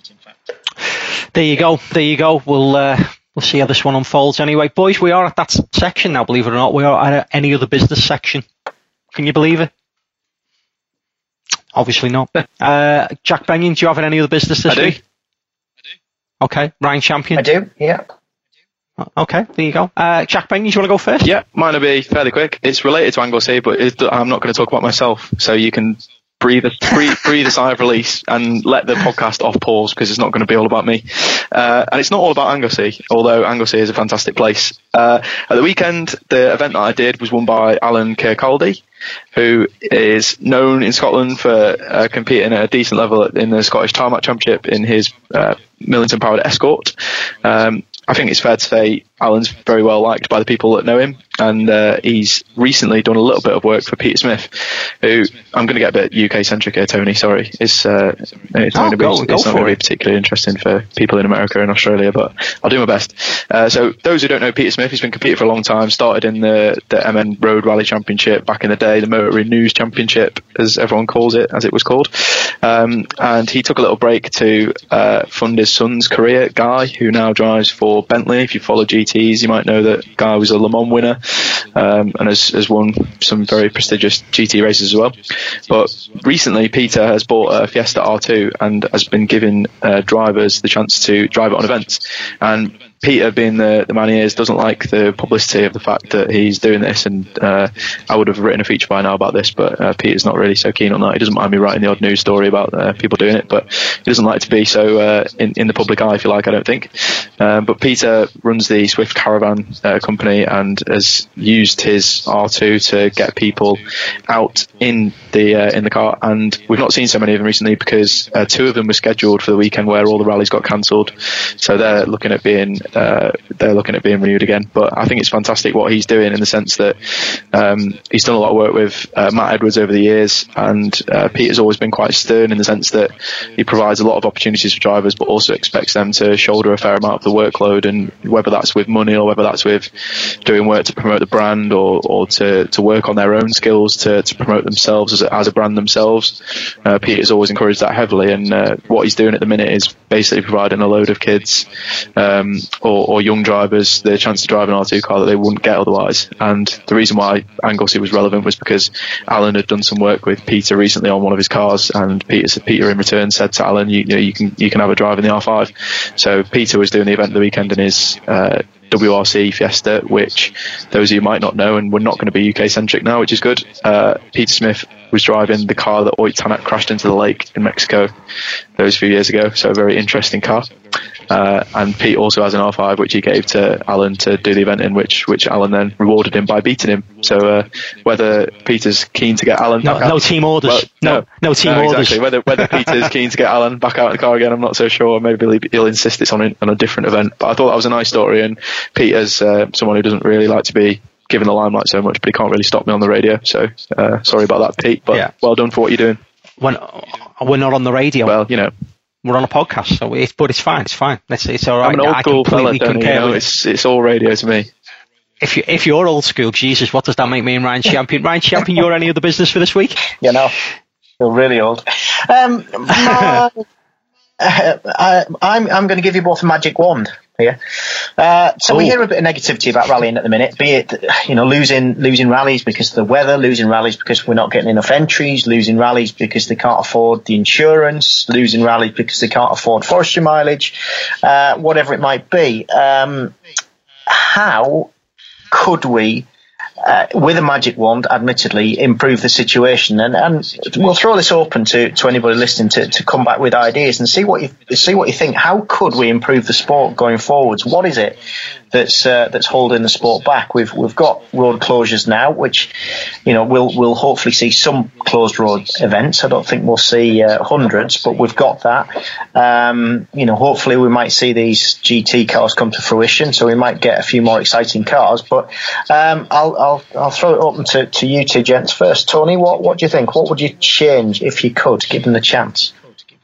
There you go. There you go. We'll uh, we'll see how this one unfolds. Anyway, boys, we are at that section now. Believe it or not, we are at any other business section. Can you believe it? Obviously not. Uh, Jack Benyon, do you have any other business this I week? do. I do. Okay, Ryan Champion. I do. Yeah. Okay, there you go. Uh, Jack Benyon, do you want to go first? Yeah, mine will be fairly quick. It's related to Anglesey, but it, I'm not going to talk about myself, so you can breathe a, breathe, breathe a sigh of release and let the podcast off pause, because it's not going to be all about me. Uh, and it's not all about Anglesey, although Anglesey is a fantastic place. Uh, at the weekend, the event that I did was won by Alan Kirkcaldy, who is known in Scotland for uh, competing at a decent level in the Scottish Tarmac Championship in his uh, Millington powered Escort. Um, I think it's fair to say Alan's very well liked by the people that know him, and uh, he's recently done a little bit of work for Peter Smith, who, I'm going to get a bit U K centric here, Tony, sorry. It's, uh, it's oh, not going to be, go, go it's not going to be particularly interesting for people in America and Australia, but I'll do my best. Uh, so those who don't know Peter Smith, he's been competing for a long time, started in the, the M N Road Rally Championship back in the day, the Motoring News Championship, as everyone calls it, as it was called. Um, and he took a little break to uh, fund his son's career, Guy, who now drives for Bentley. If you follow G Ts, you might know that Guy was a Le Mans winner um, and has, has won some very prestigious G T races as well. But recently, Peter has bought a Fiesta R two and has been giving uh, drivers the chance to drive it on events. And Peter, being the, the man he is, doesn't like the publicity of the fact that he's doing this, and uh, I would have written a feature by now about this, but uh, Peter's not really so keen on that. He doesn't mind me writing the odd news story about uh, people doing it, but he doesn't like to be so uh, in, in the public eye, if you like, I don't think. Um, but Peter runs the Swift Caravan uh, company and has used his R two to get people out in the uh, in the car, and we've not seen so many of them recently because uh, two of them were scheduled for the weekend where all the rallies got cancelled, so they're looking at being Uh, they're looking at being renewed again. But I think it's fantastic what he's doing, in the sense that um, he's done a lot of work with uh, Matt Edwards over the years, and uh, Peter's always been quite stern in the sense that he provides a lot of opportunities for drivers, but also expects them to shoulder a fair amount of the workload, and whether that's with money or whether that's with doing work to promote the brand, or, or to, to work on their own skills to, to promote themselves as a, as a brand themselves. Uh, Peter's always encouraged that heavily, and uh, what he's doing at the minute is basically providing a load of kids um, Or, or young drivers the chance to drive an R two car that they wouldn't get otherwise. And the reason why Anglesey was relevant was because Alan had done some work with Peter recently on one of his cars, and Peter, Peter in return said to Alan, you, you know, you can you can have a drive in the R five. So Peter was doing the event the weekend in his uh, W R C Fiesta, which those of you might not know, and we're not going to be U K centric now, which is good. Uh, Peter Smith was driving the car that Oit Tanak crashed into the lake in Mexico those few years ago, so a very interesting car. Uh, and Pete also has an R five which he gave to Alan to do the event in, which which Alan then rewarded him by beating him. So uh, whether Peter's keen to get Alan no, back no out, team orders, well, no, no no team no, orders. Exactly. Whether whether Peter's keen to get Alan back out in the car again, I'm not so sure. Maybe he'll, he'll insist it's on a, on a different event. But I thought that was a nice story, and Peter's uh, someone who doesn't really like to be given the limelight so much, but he can't really stop me on the radio. So uh, sorry about that, Pete. But yeah. Well done for what you're doing. When we're not on the radio. Well, you know. We're on a podcast, so it's, but it's fine. It's fine. It's, it's all right. I'm an old I school fella, completely you know, it's it's all radio to me. If you if you're old school, Jesus, what does that make me and Ryan Champion? Ryan Champion, you're any other business for this week? You know, you're really old. Um, my, uh, I, I'm I'm going to give you both a magic wand here. Uh, so Ooh. we hear a bit of negativity about rallying at the minute, be it, you know, losing losing rallies because of the weather, losing rallies because we're not getting enough entries, losing rallies because they can't afford the insurance, losing rallies because they can't afford forestry mileage, uh, whatever it might be. Um, how could we, uh, with a magic wand, admittedly, improve the situation? And, and we'll throw this open to, to anybody listening to, to come back with ideas and see what you see what you think. How could we improve the sport going forwards? What is it that's uh, that's holding the sport back? We've we've got road closures now, which, you know, we'll we'll hopefully see some closed road events. I don't think we'll see uh, hundreds, but we've got that. Um, you know, hopefully we might see these G T cars come to fruition, so we might get a few more exciting cars. But um, I'll I'll I'll throw it open to, to you two gents first. Tony, what what do you think? What would you change if you could, given the chance?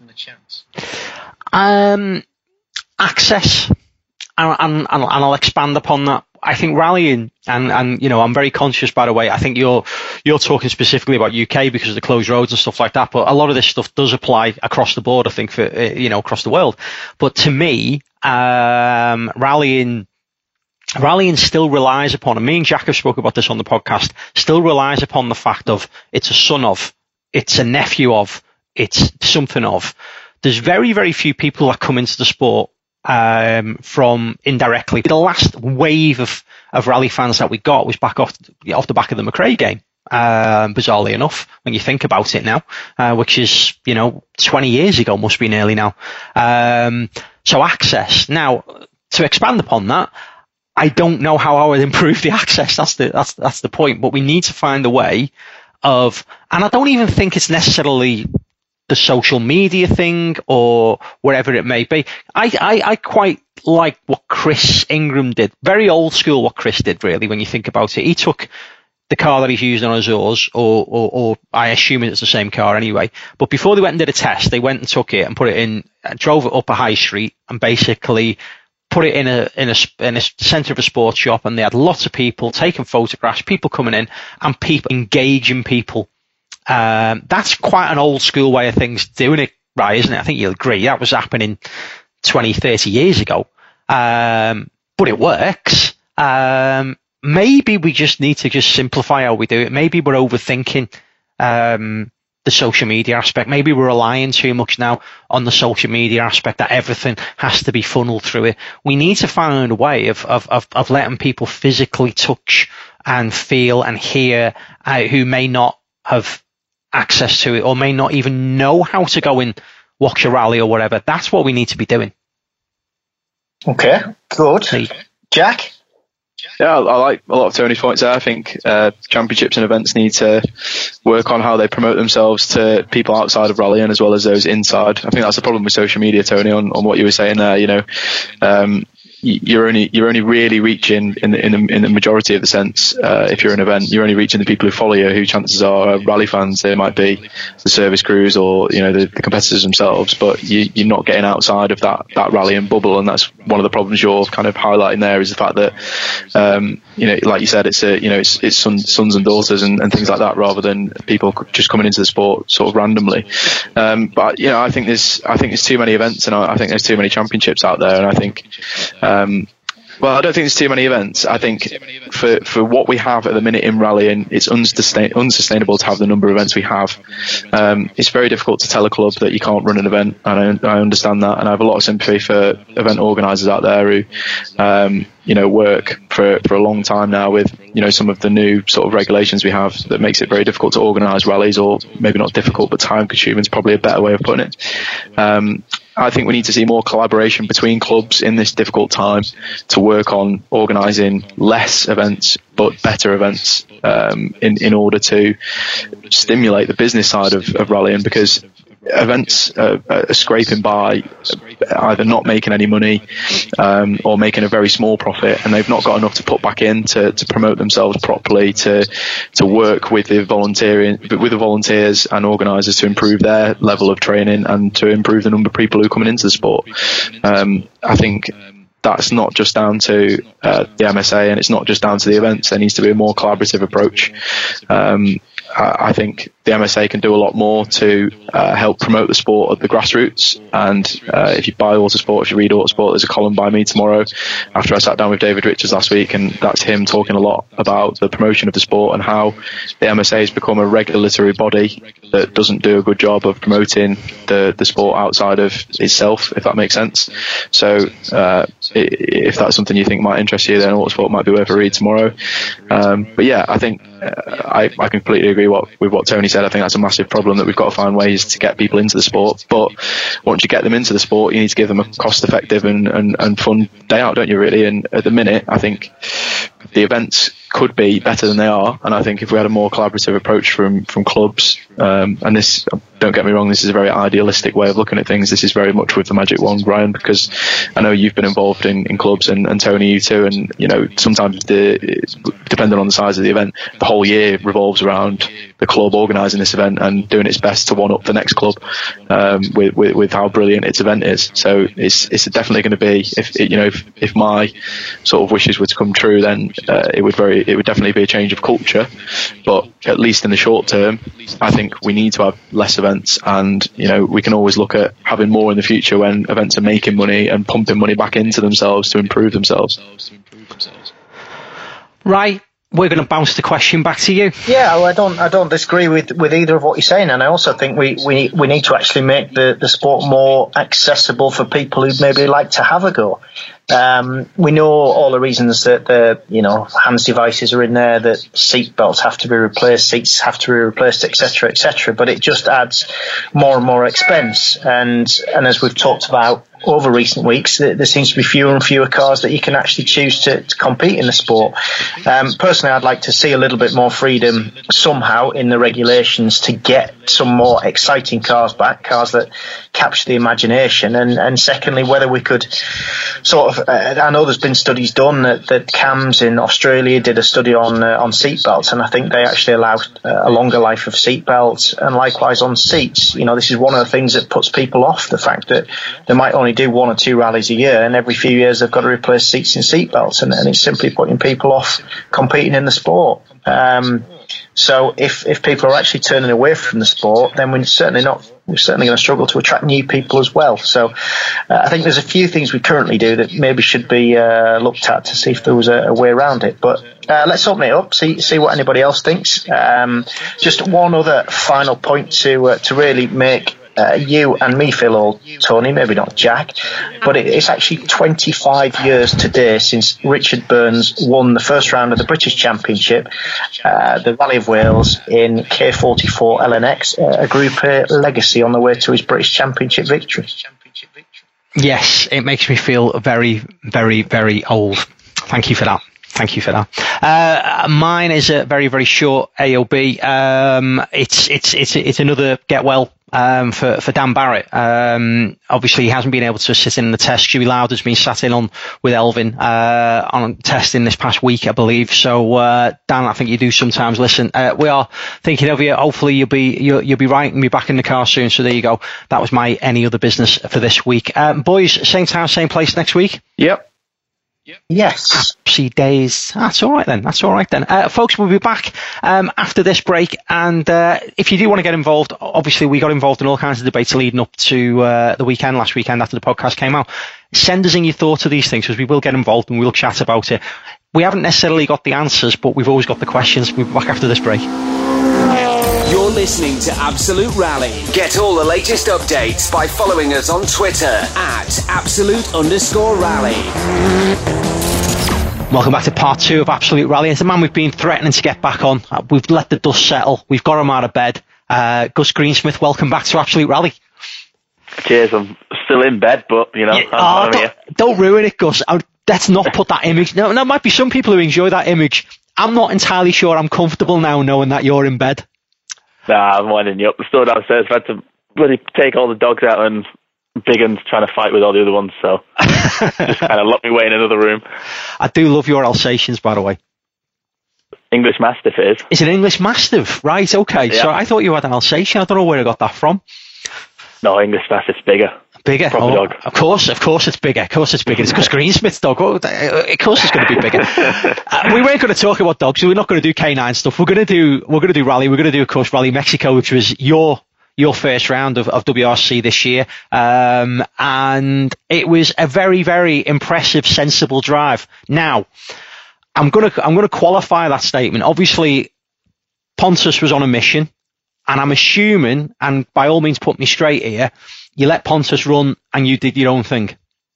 Um, access. And, and, and I'll expand upon that. I think rallying, and, and you know, I'm very conscious, by the way, I think you're you're talking specifically about U K because of the closed roads and stuff like that, but a lot of this stuff does apply across the board, I think, for, you know, across the world. But to me, um, rallying, rallying still relies upon, and me and Jack have spoke about this on the podcast, still relies upon the fact of it's a son of, it's a nephew of, it's something of. There's very, very few people that come into the sport Um, from indirectly. The last wave of, of rally fans that we got was back off off the back of the McRae game. um, bizarrely enough, when you think about it now, uh, which is, you know, twenty years ago, must be nearly now. Um, so access. Now, to expand upon that, I don't know how I would improve the access. That's the, that's, that's the point. But we need to find a way of, and I don't even think it's necessarily the social media thing or whatever it may be. I, I, I quite like what Chris Ingram did. Very old school what Chris did, really, when you think about it. He took the car that he's used on Azores, or, or, or I assume it's the same car anyway. But before they went and did a test, they went and took it and put it in, drove it up a high street and basically put it in a in a in a centre of a sports shop, and they had lots of people taking photographs, people coming in, and people engaging people. Um, that's quite an old school way of things doing it, right? Isn't it? I think you'll agree that was happening twenty, thirty years ago, um, but it works. Um, maybe we just need to just simplify how we do it. Maybe we're overthinking um, the social media aspect. Maybe we're relying too much now on the social media aspect, that everything has to be funneled through it. We need to find a way of of of, of letting people physically touch and feel and hear uh, who may not have access to it or may not even know how to go and watch a rally or whatever. That's what we need to be doing. Okay, good. Jack? Yeah, I like a lot of Tony's points there. I think uh, championships and events need to work on how they promote themselves to people outside of rallying as well as those inside. I think that's the problem with social media, Tony, on, on what you were saying there. You know, um, you're only you're only really reaching in the, in the, in the majority of the sense. Uh, if you're an event, you're only reaching the people who follow you, who chances are are rally fans. They might be the service crews or you know the, the competitors themselves, but you, you're not getting outside of that that rallying bubble, and that's one of the problems you're kind of highlighting there. Is the fact that um, you know, like you said, it's a you know it's it's sons, sons and daughters and, and things like that, rather than people just coming into the sport sort of randomly. Um, but you know, I think there's I think there's too many events, and I, I think there's too many championships out there, and I think. Um, well, I don't think there's too many events. I think for, for what we have at the minute in rallying, it's unsustain, unsustainable to have the number of events we have. Um, it's very difficult to tell a club that you can't run an event, and I, I understand that. And I have a lot of sympathy for event organisers out there who, um, you know, work for for a long time now with, you know, some of the new sort of regulations we have that makes it very difficult to organise rallies, or maybe not difficult, but time consuming is probably a better way of putting it. Um, I think we need to see more collaboration between clubs in this difficult time to work on organising less events but better events um, in, in order to stimulate the business side of, of rallying, because events uh, are scraping by, either not making any money um, or making a very small profit, and they've not got enough to put back in to, to promote themselves properly, to to work with the volunteering with the volunteers and organisers to improve their level of training and to improve the number of people who are coming into the sport. Um, I think that's not just down to uh, the M S A, and it's not just down to the events. There needs to be a more collaborative approach. Um, I think the M S A can do a lot more to uh, help promote the sport at the grassroots. And uh, if you buy Autosport, if you read Autosport, there's a column by me tomorrow after I sat down with David Richards last week, and that's him talking a lot about the promotion of the sport and how the M S A has become a regulatory body that doesn't do a good job of promoting the, the sport outside of itself, if that makes sense. So uh, if that's something you think might interest you, then Autosport might be worth a read tomorrow. Um, but yeah, I think uh, I, I completely agree what, with what Tony said. I think that's a massive problem, that we've got to find ways to get people into the sport. But once you get them into the sport, you need to give them a cost-effective and, and, and fun day out, don't you, really? And at the minute, I think the events could be better than they are, and I think if we had a more collaborative approach from from clubs, um, and this, don't get me wrong, this is a very idealistic way of looking at things. This is very much with the magic wand, Ryan, because I know you've been involved in, in clubs, and, and Tony, you too, and you know, sometimes the depending on the size of the event, the whole year revolves around the club organising this event and doing its best to one up the next club um, with, with with how brilliant its event is. So it's it's definitely going to be, if you know, if, if my sort of wishes were to come true, then uh, it would very it would definitely be a change of culture. But at least in the short term, I think we need to have less events, and you know, we can always look at having more in the future when events are making money and pumping money back into themselves to improve themselves. Right. We're going to bounce the question back to you. Yeah, well, I don't, I don't disagree with, with either of what you're saying, and I also think we, we, we need to actually make the, the sport more accessible for people who maybe like to have a go. Um, we know all the reasons that the, you know, hands devices are in there, that seat belts have to be replaced, seats have to be replaced, et cetera, et cetera. But it just adds more and more expense. And, and as we've talked about over recent weeks, there seems to be fewer and fewer cars that you can actually choose to, to compete in the sport. Um, personally, I'd like to see a little bit more freedom somehow in the regulations to get some more exciting cars back, cars that capture the imagination. And, and secondly, whether we could sort of, uh, I know there's been studies done that, that C A M S in Australia did a study on uh, on seat belts, and I think they actually allow uh, a longer life of seat belts, and likewise on seats. You know, this is one of the things that puts people off, the fact that they might only do one or two rallies a year, and every few years they've got to replace seats and seat belts, and, and it's simply putting people off competing in the sport. Um, so if if people are actually turning away from the sport, then we're certainly not we're certainly going to struggle to attract new people as well. So uh, I think there's a few things we currently do that maybe should be uh, looked at to see if there was a, a way around it. But uh, let's open it up, see see what anybody else thinks. Um, just one other final point to uh, to really make Uh, you and me feel old, Tony, maybe not Jack, but it, it's actually twenty-five years today since Richard Burns won the first round of the British Championship, uh, the Rally of Wales in K forty-four L N X, uh, a Group A legacy on the way to his British Championship victory. Yes, it makes me feel very, very, very old. Thank you for that. Thank you for that. Uh, mine is a very, very short A O B. Um, it's, it's, it's, it's another get well, um, for, for Dan Barrett. Um, obviously he hasn't been able to sit in the test. Stewie Lauder's been sat in on with Elvin, uh, on testing this past week, I believe. So, uh, Dan, I think you do sometimes listen. Uh, we are thinking of you. Hopefully you'll be, you'll, you'll be right and be back in the car soon. So there you go. That was my any other business for this week. Um, boys, same time, same place next week. Yep. Yep. Yes. Happy days. That's all right then. That's all right then. Uh, folks, we'll be back um, after this break. And uh, if you do want to get involved, obviously we got involved in all kinds of debates leading up to uh, the weekend, last weekend after the podcast came out. Send us in your thoughts of these things, because we will get involved and we'll chat about it. We haven't necessarily got the answers, but we've always got the questions. We'll be back after this break. You're listening to Absolute Rally. Get all the latest updates by following us on Twitter at absolute underscore rally. Welcome back to part two of Absolute Rally. It's a man we've been threatening to get back on. Uh, we've let the dust settle. We've got him out of bed. Uh, Gus Greensmith, welcome back to Absolute Rally. Cheers. I'm still in bed, but, you know, yeah, I'm, oh, I'm don't, here. Don't ruin it, Gus. I, let's not put that image. No, there might be some people who enjoy that image. I'm not entirely sure I'm comfortable now knowing that you're in bed. Nah, I'm winding you up. Still downstairs. I've had to bloody take all the dogs out, and Big Un's trying to fight with all the other ones, so just kind of locked me away in another room. I do love your Alsatians, by the way. English Mastiff it is. It's an English Mastiff, right? Okay, yeah. So I thought you had an Alsatian. I don't know where I got that from. No, English Mastiff's bigger. Bigger? Proper oh, dog. Of course, of course it's bigger. Of course it's bigger. It's Gus Greensmith's dog. Oh, of course it's going to be bigger. uh, we weren't going to talk about dogs. We're not going to do canine stuff. We're going to do, we're going to do rally. We're going to do, of course, Rally Mexico, which was your, your first round of, of W R C this year. Um, and it was a very, very impressive, sensible drive. Now, I'm going to, I'm going to qualify that statement. Obviously, Pontus was on a mission, and I'm assuming, and by all means put me straight here, you let Pontus run and you did your own thing.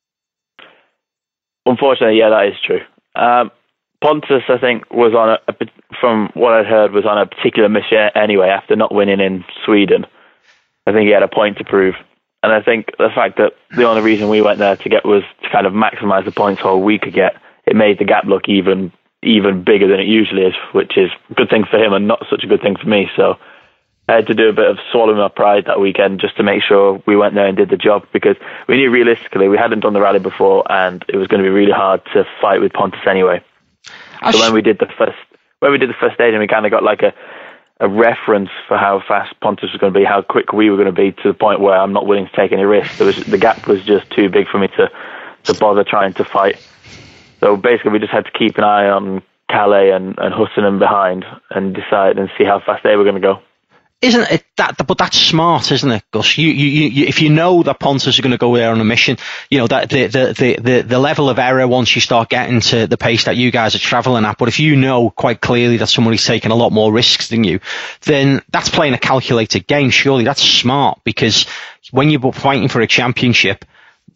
Unfortunately, yeah, that is true. Um, Pontus, I think, was on a, a, from what I'd heard, was on a particular mission anyway after not winning in Sweden. I think he had a point to prove. And I think the fact that the only reason we went there to get was to kind of maximise the points so we could get, it made the gap look even even bigger than it usually is, which is a good thing for him and not such a good thing for me. So I had to do a bit of swallowing my pride that weekend just to make sure we went there and did the job, because we knew realistically we hadn't done the rally before and it was going to be really hard to fight with Pontus anyway. I so sh- when we did the first when we did the first stage, and we kind of got like a a reference for how fast Pontus was going to be, how quick we were going to be, to the point where I'm not willing to take any risks. There was, the gap was just too big for me to, to bother trying to fight. So basically we just had to keep an eye on Calais and, and Hussonen behind and decide and see how fast they were going to go. Isn't it that? But that's smart, isn't it, Gus? You, you, you, if you know that Pontus are going to go there on a mission, you know that the, the, the, the, the level of error once you start getting to the pace that you guys are travelling at. But if you know quite clearly that somebody's taking a lot more risks than you, then that's playing a calculated game. Surely that's smart, because when you're fighting for a championship,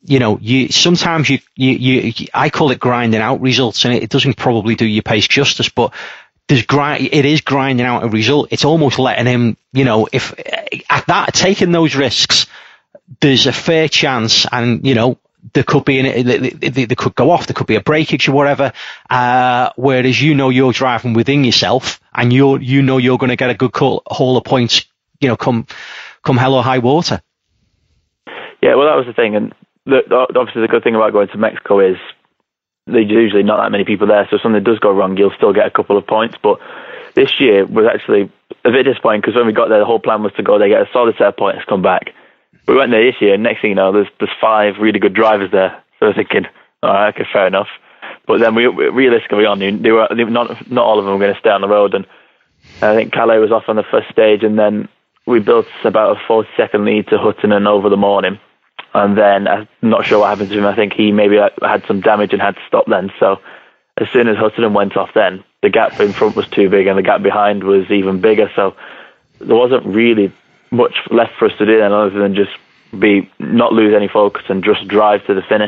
you know, you sometimes you, you, you, I call it grinding out results, and it, it doesn't probably do your pace justice, but there's grind, it is grinding out a result. It's almost letting him, you know, if at that, taking those risks, there's a fair chance, and, you know, there could be, an, they, they, they could go off, there could be a breakage or whatever, uh, whereas you know you're driving within yourself, and you're, you know you're going to get a good call, haul of points, you know, come, come hell or high water. Yeah, well, that was the thing, and the, obviously the good thing about going to Mexico is there's usually not that many people there, so if something does go wrong, you'll still get a couple of points. But this year was actually a bit disappointing, because when we got there, the whole plan was to go there, get a solid set of points, come back. We went there this year, and next thing you know, there's there's five really good drivers there. So I was thinking, all right, okay, fair enough. But then we, we realistically on, they were they, not not all of them were going to stay on the road, and I think Calais was off on the first stage, and then we built about a forty second lead to Huttonen over the morning. And then I'm not sure what happened to him. I think he maybe had some damage and had to stop then. So as soon as Huttonen went off then, the gap in front was too big and the gap behind was even bigger. So there wasn't really much left for us to do then, other than just be not lose any focus and just drive to the finish.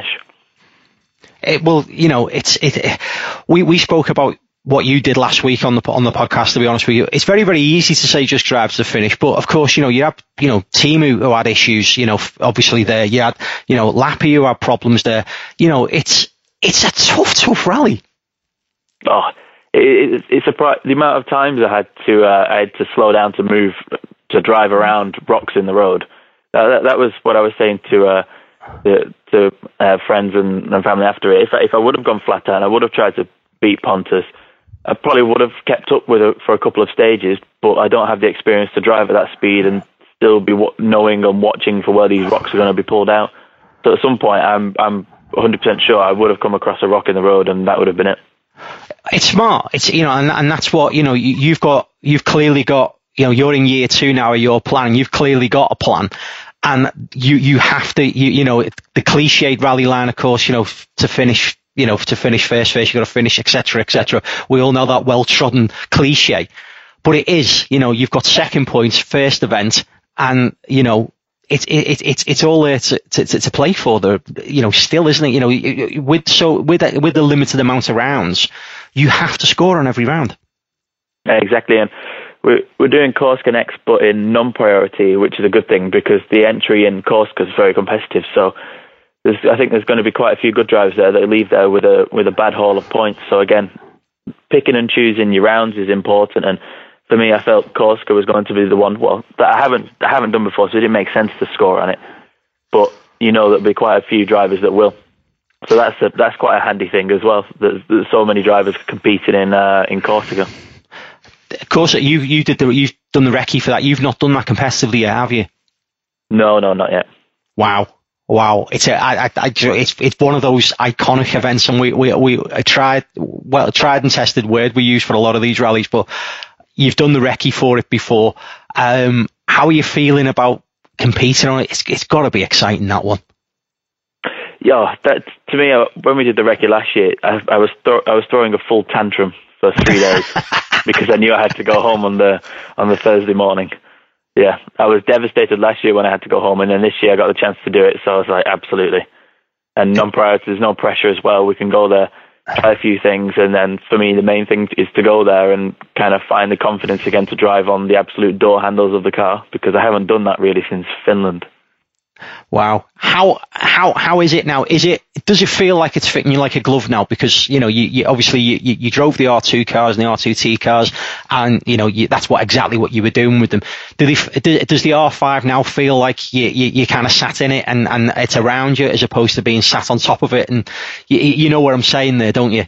It, well, you know, it's it, it. We we spoke about what you did last week on the on the podcast. To be honest with you, it's very very easy to say just drive to the finish, but of course, you know, you have you know Teemu who had issues. You know, obviously there you had you know Lappy who had problems there. You know, it's it's a tough tough rally. Oh, it, it, it's a the amount of times I had to uh, I had to slow down to move to drive around rocks in the road. Uh, that, that was what I was saying to uh, to, to uh, friends and, and family after it. If I, if I would have gone flat out, I would have tried to beat Pontus. I probably would have kept up with it for a couple of stages, but I don't have the experience to drive at that speed and still be w- knowing and watching for where these rocks are going to be pulled out. So at some point, I'm I'm one hundred percent sure I would have come across a rock in the road, and that would have been it. It's smart. It's you know, and and that's what you know. You, you've got you've clearly got you know. You're in year two now of your plan. You've clearly got a plan, and you you have to you you know the cliched rally line, of course. You know to finish. You know, to finish first, first you got to finish, et cetera, et cetera. We all know that well-trodden cliche, but it is. You know, you've got second points, first event, and you know, it's it's it's it's all there to, to to play for. The you know, still isn't it? You know, with so with with the limited amount of rounds, you have to score on every round. Yeah, exactly, and we're we're doing Corsica next, but in non-priority, which is a good thing because the entry in Corsica is very competitive. So. There's, I think there's going to be quite a few good drivers there that leave there with a with a bad haul of points. So again, picking and choosing your rounds is important. And for me, I felt Corsica was going to be the one. Well, that I haven't I haven't done before, so it didn't make sense to score on it. But you know there'll be quite a few drivers that will. So that's a, that's quite a handy thing as well. There's, there's so many drivers competing in uh, in Corsica. Of course, you you did the you've done the recce for that. You've not done that competitively yet, have you? No, no, not yet. Wow. Wow, it's a, I, I, I, it's it's one of those iconic events, and we we we tried well tried and tested word we use for a lot of these rallies. But you've done the recce for it before. Um, how are you feeling about competing on it? It's it's got to be exciting, that one. Yeah, that to me when we did the recce last year, I, I was th- I was throwing a full tantrum for three days because I knew I had to go home on the on the Thursday morning. Yeah, I was devastated last year when I had to go home, and then this year I got the chance to do it, so I was like, absolutely. And non-priority, there's no pressure as well. We can go there, try a few things, and then for me, the main thing is to go there and kind of find the confidence again to drive on the absolute door handles of the car, because I haven't done that really since Finland. Wow. How how how is it now? Is it does it feel like it's fitting you like a glove now? Because you know you, you obviously you, you drove the R two cars and the R two T cars, and you know you, that's what exactly what you were doing with them. Do they, does the R five now feel like you you, you kind of sat in it and, and it's around you as opposed to being sat on top of it? And you, you know what I'm saying there, don't you?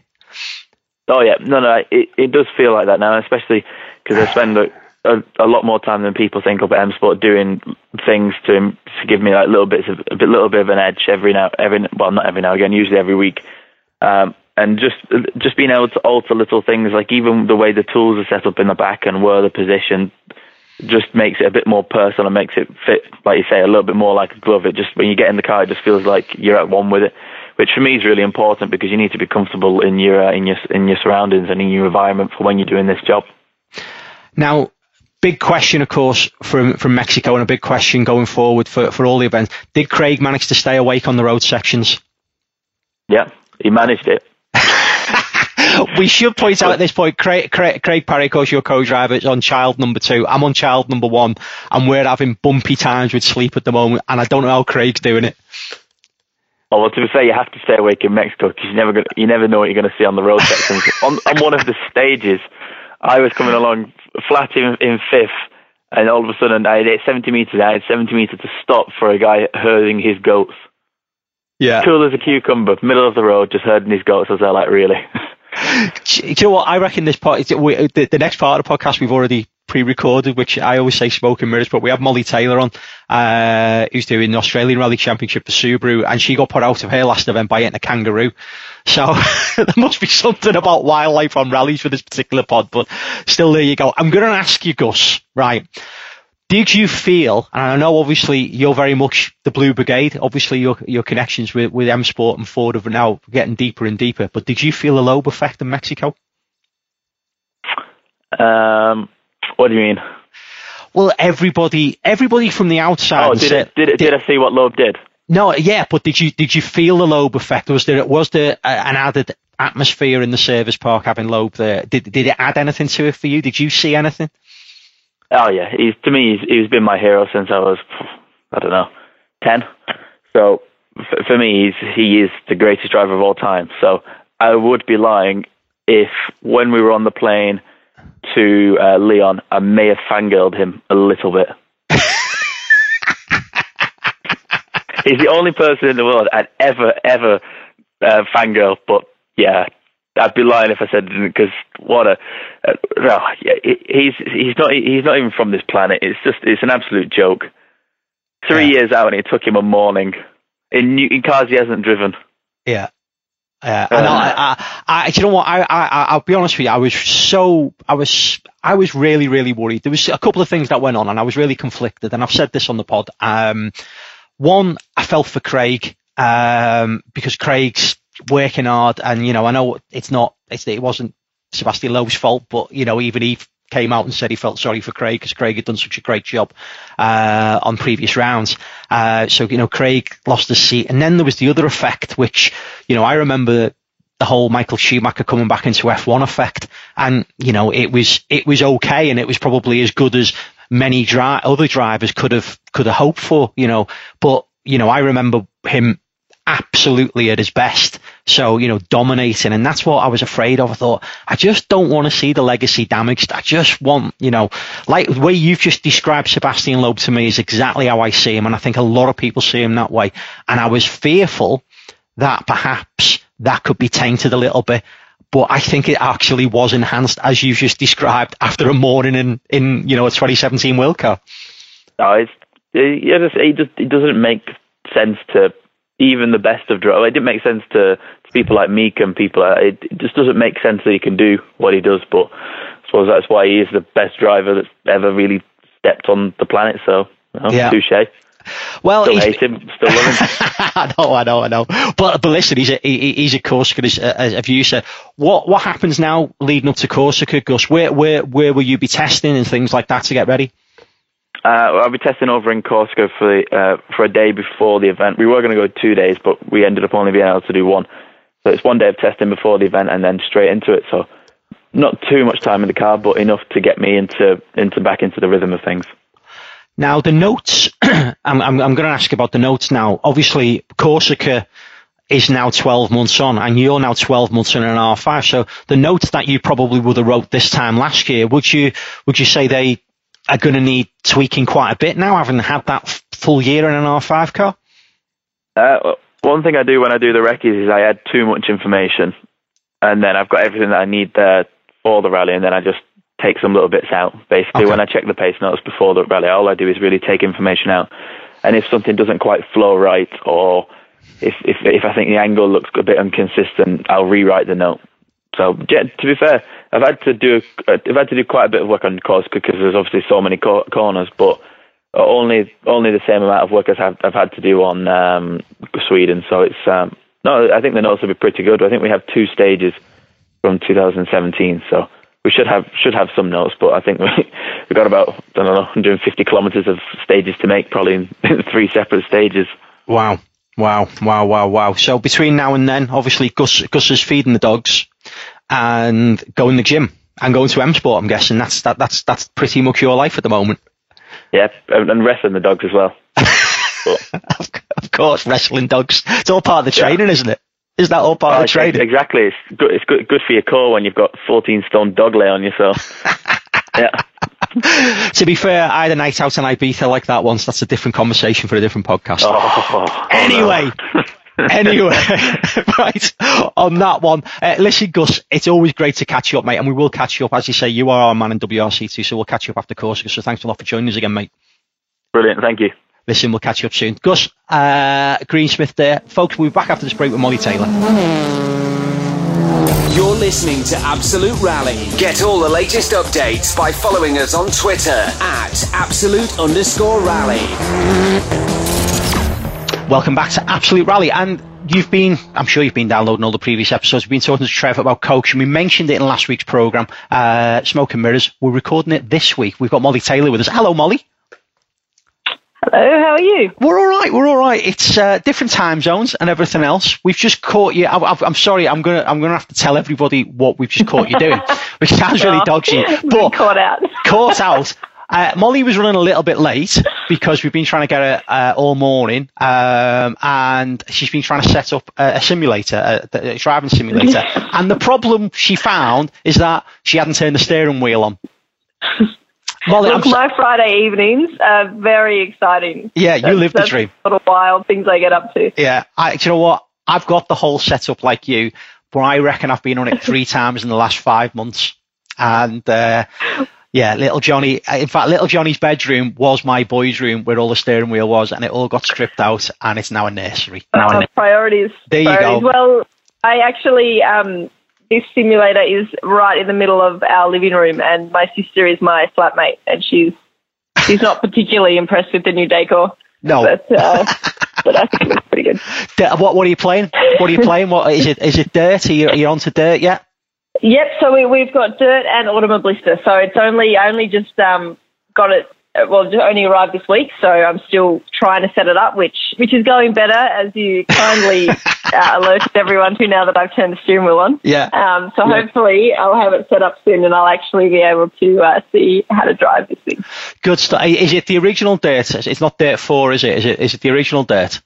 Oh yeah, no no, it it does feel like that now, especially because I spend a, a, a lot more time than people think up at M Sport doing things to, to give me like little bits of a bit, little bit of an edge every now, every well not every now again, usually every week, um, and just just being able to alter little things like even the way the tools are set up in the back and where the position just makes it a bit more personal and makes it fit, like you say, a little bit more like a glove. It just when you get in the car, it just feels like you're at one with it, which for me is really important because you need to be comfortable in your uh, in your in your surroundings and in your environment for when you're doing this job. Now, big question, of course, from, from Mexico, and a big question going forward for, for all the events. Did Craig manage to stay awake on the road sections? Yeah, he managed it. We should point out at this point, Craig, Craig, Craig Parry, of course, your co-driver, is on child number two. I'm on child number one, and we're having bumpy times with sleep at the moment, and I don't know how Craig's doing it. Oh, well, to be fair, you have to stay awake in Mexico because you never gonna, you never know what you're going to see on the road sections. on, on one of the stages, I was coming along flat in, in fifth, and all of a sudden I had seventy metres. I had seventy metres to stop for a guy herding his goats. Yeah. Cool as a cucumber, middle of the road, just herding his goats. I was there like, really? Do you know what? I reckon this part, the, the next part of the podcast we've already pre-recorded, which I always say smoke and mirrors, but we have Molly Taylor on, uh, who's doing the Australian Rally Championship for Subaru, and she got put out of her last event by hitting a kangaroo. So there must be something about wildlife on rallies for this particular pod, but still, there you go. I'm going to ask you, Gus, right? Did you feel, and I know obviously you're very much the Blue Brigade, obviously your your connections with, with M Sport and Ford are now getting deeper and deeper, but did you feel a Loeb effect in Mexico? Um, what do you mean? Well, everybody everybody from the outside... Oh, did, said, it, did, it, did, did I see what Loeb did? No, yeah, but did you did you feel the Loeb effect? Was there was there an added atmosphere in the service park having Loeb there? Did, did it add anything to it for you? Did you see anything? Oh yeah, he's to me he's, he's been my hero since I was I don't know ten. So f- for me, he's he is the greatest driver of all time. So I would be lying if when we were on the plane to uh, Leon, I may have fangirled him a little bit. He's the only person in the world I'd ever ever uh, fangirl. But yeah. I'd be lying if I said didn't, because what a uh, no, yeah, he's he's not he's not even from this planet. It's just it's an absolute joke. Three yeah. years out, and it took him a morning in new, in cars he hasn't driven. Yeah, yeah. Uh, and I, I, I, you know what? I, I, I'll be honest with you. I was so I was I was really really worried. There was a couple of things that went on, and I was really conflicted. And I've said this on the pod. Um, one, I felt for Craig um, because Craig's working hard, and you know, I know it's not, it's, it wasn't Sebastian Loeb's fault, but you know, even he came out and said he felt sorry for Craig because Craig had done such a great job uh, on previous rounds. Uh, so you know, Craig lost his seat, and then there was the other effect, which you know, I remember the whole Michael Schumacher coming back into F one effect, and you know, it was it was okay, and it was probably as good as many dri- other drivers could have could have hoped for, you know, but you know, I remember him absolutely at his best. So, you know, dominating. And that's what I was afraid of. I thought, I just don't want to see the legacy damaged. I just want, you know, like the way you've just described Sebastian Loeb to me is exactly how I see him. And I think a lot of people see him that way. And I was fearful that perhaps that could be tainted a little bit. But I think it actually was enhanced, as you've just described, after a morning in, in you know, a twenty seventeen World Cup. No, it's, it, it, just, it doesn't make sense to even the best of drivers. It didn't make sense to, to people like Meek and people. Uh, it, it just doesn't make sense that he can do what he does. But I suppose that's why he is the best driver that's ever really stepped on the planet. So, you know, yeah. touche. Well, still hate him, still love him. I know, I know, I know. But but listen, he's a he, he's a Corsica, as, as you said. What what happens now leading up to Corsica, Gus? Where where where will you be testing and things like that to get ready? Uh, I'll be testing over in Corsica for the, uh, for a day before the event. We were going to go two days, but we ended up only being able to do one. So it's one day of testing before the event and then straight into it. So not too much time in the car, but enough to get me into into back into the rhythm of things. Now the notes, I'm I'm, I'm going to ask about the notes now. Obviously, Corsica is now twelve months on, and you're now twelve months in an R five. So the notes that you probably would have wrote this time last year, would you would you say they are going to need tweaking quite a bit now, having had that f- full year in an R five car? Uh, one thing I do when I do the recce's is I add too much information, and then I've got everything that I need there for the rally, and then I just take some little bits out. Basically, okay. When I check the pace notes before the rally, all I do is really take information out. And if something doesn't quite flow right, or if if, if I think the angle looks a bit inconsistent, I'll rewrite the note. So, to be fair, I've had to do I've had to do quite a bit of work on Corsica because there's obviously so many cor- corners, but only only the same amount of work as I've, I've had to do on um, Sweden. So it's um, no, I think the notes will be pretty good. I think we have two stages from two thousand seventeen, so we should have should have some notes, but I think we we've got about I don't know one hundred fifty kilometres of stages to make, probably in, in three separate stages. Wow, wow, wow, wow, wow! So between now and then, obviously Gus Gus is feeding the dogs and going to the gym and going to M Sport. I'm guessing that's that that's that's pretty much your life at the moment. Yeah, and wrestling the dogs as well. Of course, wrestling dogs. It's all part of the training, yeah. Isn't it? Is that all part oh, of the training? Exactly. It's good. It's good, good for your core when you've got fourteen stone dog lay on you. So, yeah. To be fair, I had a night out in Ibiza like that once. That's a different conversation for a different podcast. Oh, anyway, oh no. anyway, right on that one. Uh, listen, Gus, it's always great to catch you up, mate, and we will catch you up. As you say, you are our man in W R C too, so we'll catch you up after course. So thanks a lot for joining us again, mate. Brilliant. Thank you. Listen, we'll catch you up soon. Gus, uh, Greensmith there. Folks, we'll be back after this break with Molly Taylor. You're listening to Absolute Rally. Get all the latest updates by following us on Twitter at absolute underscore rally. Welcome back to Absolute Rally. And you've been, I'm sure you've been downloading all the previous episodes. We've been talking to Trev about coaching. We mentioned it in last week's programme, uh, Smoke and Mirrors. We're recording it this week. We've got Molly Taylor with us. Hello, Molly. Hello, how are you? We're all right. We're all right. It's uh, different time zones and everything else. We've just caught you. I, I'm sorry. I'm gonna. I'm gonna have to tell everybody what we've just caught you doing, which sounds really dog shit. But caught out. Caught out. Uh, Molly was running a little bit late because we've been trying to get her uh, all morning, um, and she's been trying to set up a, a simulator, a, a driving simulator. And the problem she found is that she hadn't turned the steering wheel on. Molly, Look, my Friday evenings are very exciting. Yeah, you that's, live the that's dream. Sort of wild things I get up to. Yeah, I, do you know what? I've got the whole setup like you, but I reckon I've been on it three times in the last five months. And uh, yeah, little Johnny. In fact, little Johnny's bedroom was my boys' room where all the steering wheel was, and it all got stripped out, and it's now a nursery. Oh, now priorities. There priorities. you go. Well, I actually. Um, This simulator is right in the middle of our living room, and my sister is my flatmate, and she's she's not particularly impressed with the new decor. No, but, uh, but I think it's pretty good. What what are you playing? What are you playing? What is it? Is it dirt? Are you, are you onto dirt yet? Yep. So we we've got dirt and Automa Blister. So it's only I only just um got it. Well, it only arrived this week, so I'm still trying to set it up, which which is going better, as you kindly uh, alerted everyone to now that I've turned the steering wheel on. Yeah. Um, so yeah. hopefully I'll have it set up soon, and I'll actually be able to uh, see how to drive this thing. Good stuff. Is it the original Dirt? It's not Dirt four, is it? Is it? Is it the original Dirt?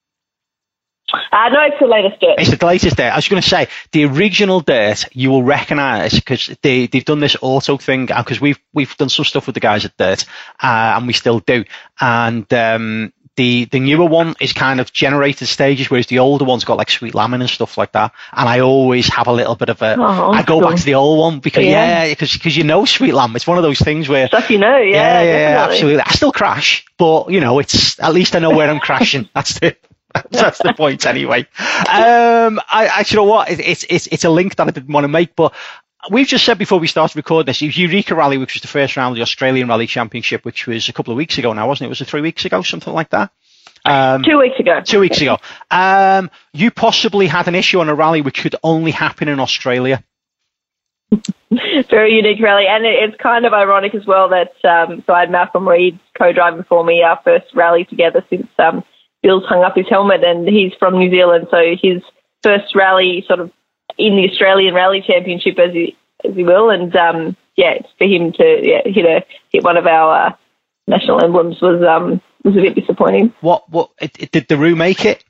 Uh, no, it's the latest Dirt. It's the latest Dirt. I was going to say, the original Dirt you will recognise because they, they've done this auto thing, because we've we've done some stuff with the guys at Dirt, uh, and we still do. And um, the the newer one is kind of generated stages, whereas the older one's got like Sweet Lammin and stuff like that. And I always have a little bit of a... Oh, I go cool. back to the old one because, yeah, because yeah, you know Sweet Lamb. It's one of those things where... Stuff you know, yeah. Yeah, yeah, absolutely. I still crash, but, you know, it's at least I know where I'm crashing. That's the... That's the point, anyway. Um, I, I, you know what? It, it's it's it's a link that I didn't want to make, but we've just said before we started recording this, Eureka Rally, which was the first round of the Australian Rally Championship, which was a couple of weeks ago now, wasn't it? Was it three weeks ago, something like that? Um, two weeks ago. Two weeks ago. Um, you possibly had an issue on a rally which could only happen in Australia. Very unique rally, and it, it's kind of ironic as well that um, so I had Malcolm Reed co-driving for me, our first rally together since. Um, Bill's hung up his helmet, and he's from New Zealand, so his first rally sort of in the Australian Rally Championship, as you as you will, and um, yeah, it's for him to yeah, hit a hit one of our uh, national emblems was um, was a bit disappointing. What what it, it, did the Roo make it?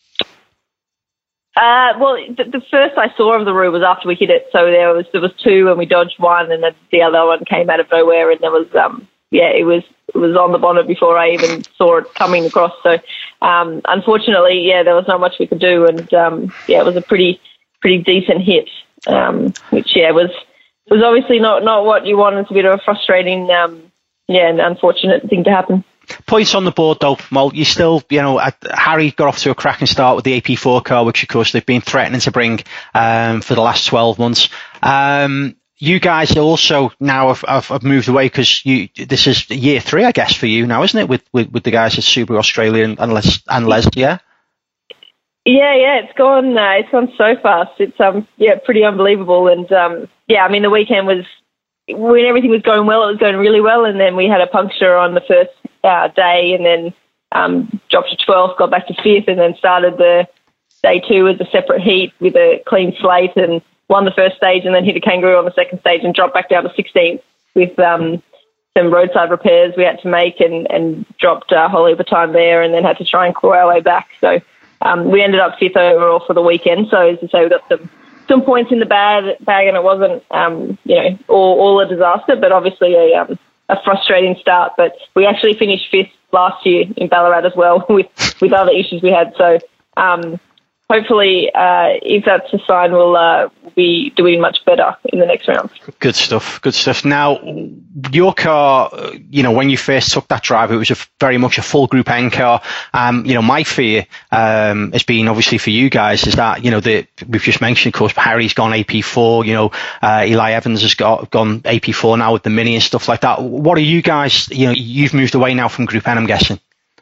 Uh, well, the, the first I saw of the Roo was after we hit it, so there was there was two, and we dodged one, and then the other one came out of nowhere, and there was um yeah, it was it was on the bonnet before I even saw it coming across. So, um, unfortunately, yeah, there was not much we could do, and um, yeah, it was a pretty pretty decent hit, um, which yeah was was obviously not, not what you want. It's a bit of a frustrating, um, yeah, and unfortunate thing to happen. Points on the board, though, Mol. You still, you know, Harry got off to a cracking start with the A P four car, which of course they've been threatening to bring um, for the last twelve months. Um, You guys also now have, have, have moved away because you. This is year three, I guess, for you now, isn't it? With with, with the guys at Subaru Australia and, and Les, and Les, yeah. Yeah, yeah, it's gone. Uh, it's gone so fast. It's um, yeah, pretty unbelievable. And um, yeah, I mean, the weekend was when everything was going well. It was going really well, and then we had a puncture on the first uh, day, and then um, dropped to twelfth, got back to fifth, and then started the day two as a separate heat with a clean slate, and won the first stage, and then hit a kangaroo on the second stage, and dropped back down to sixteenth with um, some roadside repairs we had to make, and and dropped a whole heap of time there, and then had to try and claw our way back. So. Um, we ended up fifth overall for the weekend, so as I say, we got some, some points in the bag, bag and it wasn't, um, you know, all, all a disaster, but obviously a, um, a frustrating start. But we actually finished fifth last year in Ballarat as well with, with other issues we had. So um, hopefully, uh, if that's a sign, we'll uh, be doing much better in the next round. Good stuff, good stuff. Now, your car, you know, when you first took that drive, it was a, very much a full Group N car. Um, you know, my fear um, has been, obviously, for you guys, is that, you know, the, we've just mentioned, of course, Harry's gone A P four, you know, uh, Eli Evans has got gone A P four now with the Mini and stuff like that. What are you guys, you know, you've moved away now from Group N, I'm guessing?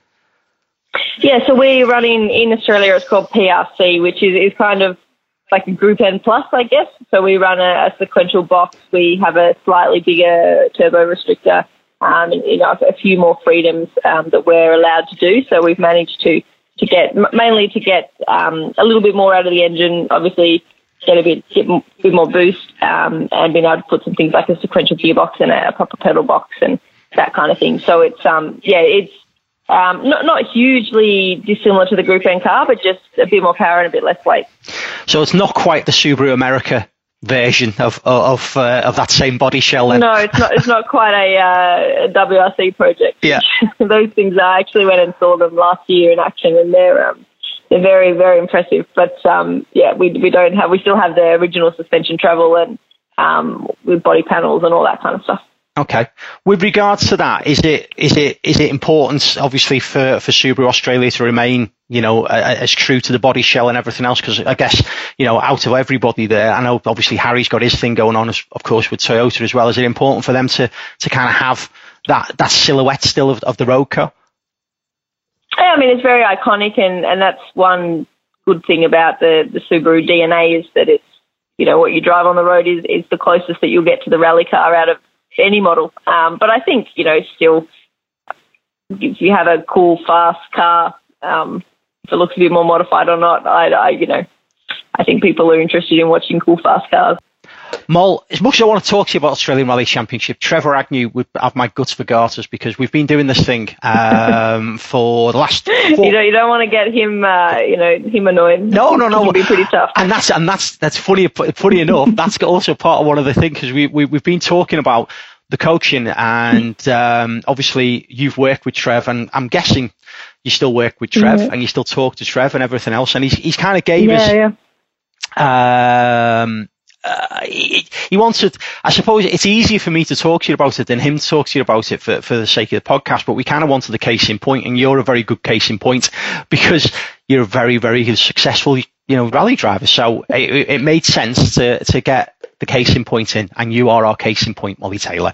Yeah, so we're running in Australia, it's called P R C, which is, is kind of like a Group N plus, I guess. So we run a, a sequential box. We have a slightly bigger turbo restrictor, um, and, you know, a few more freedoms um, that we're allowed to do. So we've managed to, to get, mainly to get um, a little bit more out of the engine, obviously get a bit, get a bit more boost, um, and being able to put some things like a sequential gearbox and a, a proper pedal box and that kind of thing. So it's, um, yeah, it's, Um, not not hugely dissimilar to the Group N car, but just a bit more power and a bit less weight. So it's not quite the Subaru America version of of uh, of that same body shell, then? No, it's not. It's not quite a, uh, a W R C project. Yeah, those things. I actually went and saw them last year in action, and they're um, they're very very impressive. But um, yeah, we we don't have. We still have the original suspension travel and um, with body panels and all that kind of stuff. Okay. With regards to that, is it is it is it important, obviously, for, for Subaru Australia to remain, you know, as true to the body shell and everything else? Because I guess, you know, out of everybody there, I know obviously Harry's got his thing going on, of course, with Toyota as well. Is it important for them to, to kind of have that, that silhouette still of, of the road car? Yeah, I mean, it's very iconic, and, and that's one good thing about the, the Subaru D N A is that it's, you know, what you drive on the road is, is the closest that you'll get to the rally car out of any model. Um, but I think, you know, still, if you have a cool, fast car, um, if it looks a bit more modified or not, I, I, you know, I think people are interested in watching cool, fast cars. Mol, as much as I want to talk to you about Australian Rally Championship, Trevor Agnew would have my guts for garters, because we've been doing this thing um, for the last. Four... You know, you don't want to get him, uh, you know, him annoyed. No, no, no. It can be pretty tough. And that's and that's that's funny. Funny enough, that's also part of one of the things, because we, we we've been talking about the coaching, and um, obviously you've worked with Trev, and I'm guessing you still work with Trev, mm-hmm. and you still talk to Trev and everything else, and he's he's kind of gave yeah, us. Yeah. Um, Uh, he, he wanted, I suppose it's easier for me to talk to you about it than him to talk to you about it for, for the sake of the podcast, but we kind of wanted the case in point, and you're a very good case in point, because you're a very, very successful, you know, rally driver. So it, it made sense to, to get the case in point in, and you are our case in point, Molly Taylor.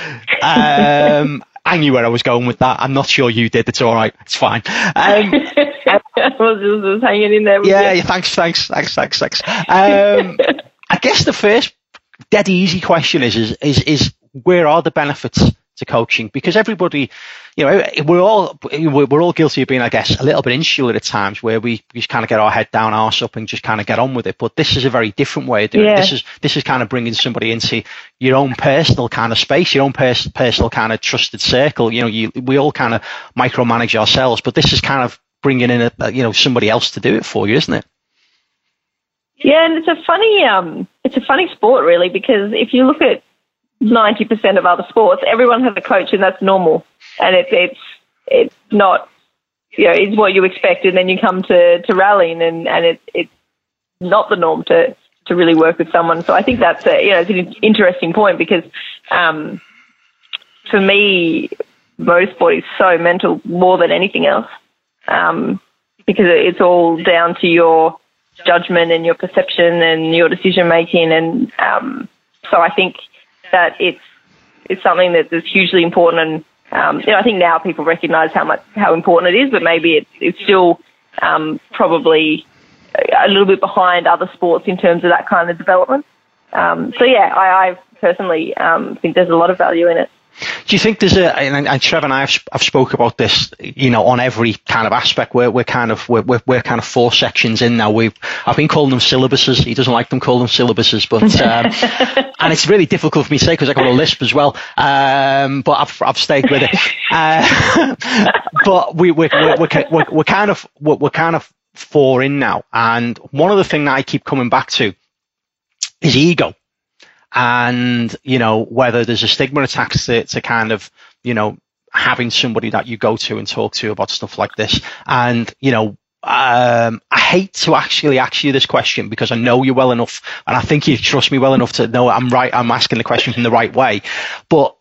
Um, I knew where I was going with that. I'm not sure you did. It's all right. It's fine. Um, I was just, just hanging in there. Yeah, yeah, thanks, thanks, thanks, thanks, thanks. Um, I guess the first dead easy question is, is, is, is where are the benefits to coaching? Because everybody, you know, we're all, we're all guilty of being, I guess, a little bit insular at times, where we just kind of get our head down, arse up, and just kind of get on with it. But this is a very different way of doing yeah. it. This is, this is kind of bringing somebody into your own personal kind of space, your own pers- personal kind of trusted circle. You know, you, we all kind of micromanage ourselves, but this is kind of bringing in a, you know, somebody else to do it for you, isn't it? Yeah, and it's a funny, um, it's a funny sport, really, because if you look at ninety percent of other sports, everyone has a coach, and that's normal, and it's it's it's not, you know, it's what you expect, and then you come to, to rallying, and and it's it's not the norm to, to really work with someone. So I think that's a, you know, it's an interesting point, because um, for me, motorsport is so mental more than anything else, um, because it's all down to your judgment and your perception and your decision making, and um, so I think that it's it's something that is hugely important, and um, you know, I think now people recognise how much how important it is, but maybe it's it's still um, probably a little bit behind other sports in terms of that kind of development. Um, so yeah, I, I personally um, think there's a lot of value in it. Do you think there's a, and, and Trev and I have, have spoke about this, you know, on every kind of aspect. We're, we're kind of, we're, we're kind of four sections in now. We've, I've been calling them syllabuses. He doesn't like them calling them syllabuses, but, um, and it's really difficult for me to say because I got a lisp as well. Um, but I've, I've stayed with it. Uh, but we, we're, we're, we're, we're, we're kind of, we're, we're kind of four in now. And one of the things that I keep coming back to is ego. And, you know, whether there's a stigma attached to, to kind of, you know, having somebody that you go to and talk to about stuff like this. And, you know, um, I hate to actually ask you this question because I know you well enough and I think you trust me well enough to know I'm right. I'm asking the question from the right way. But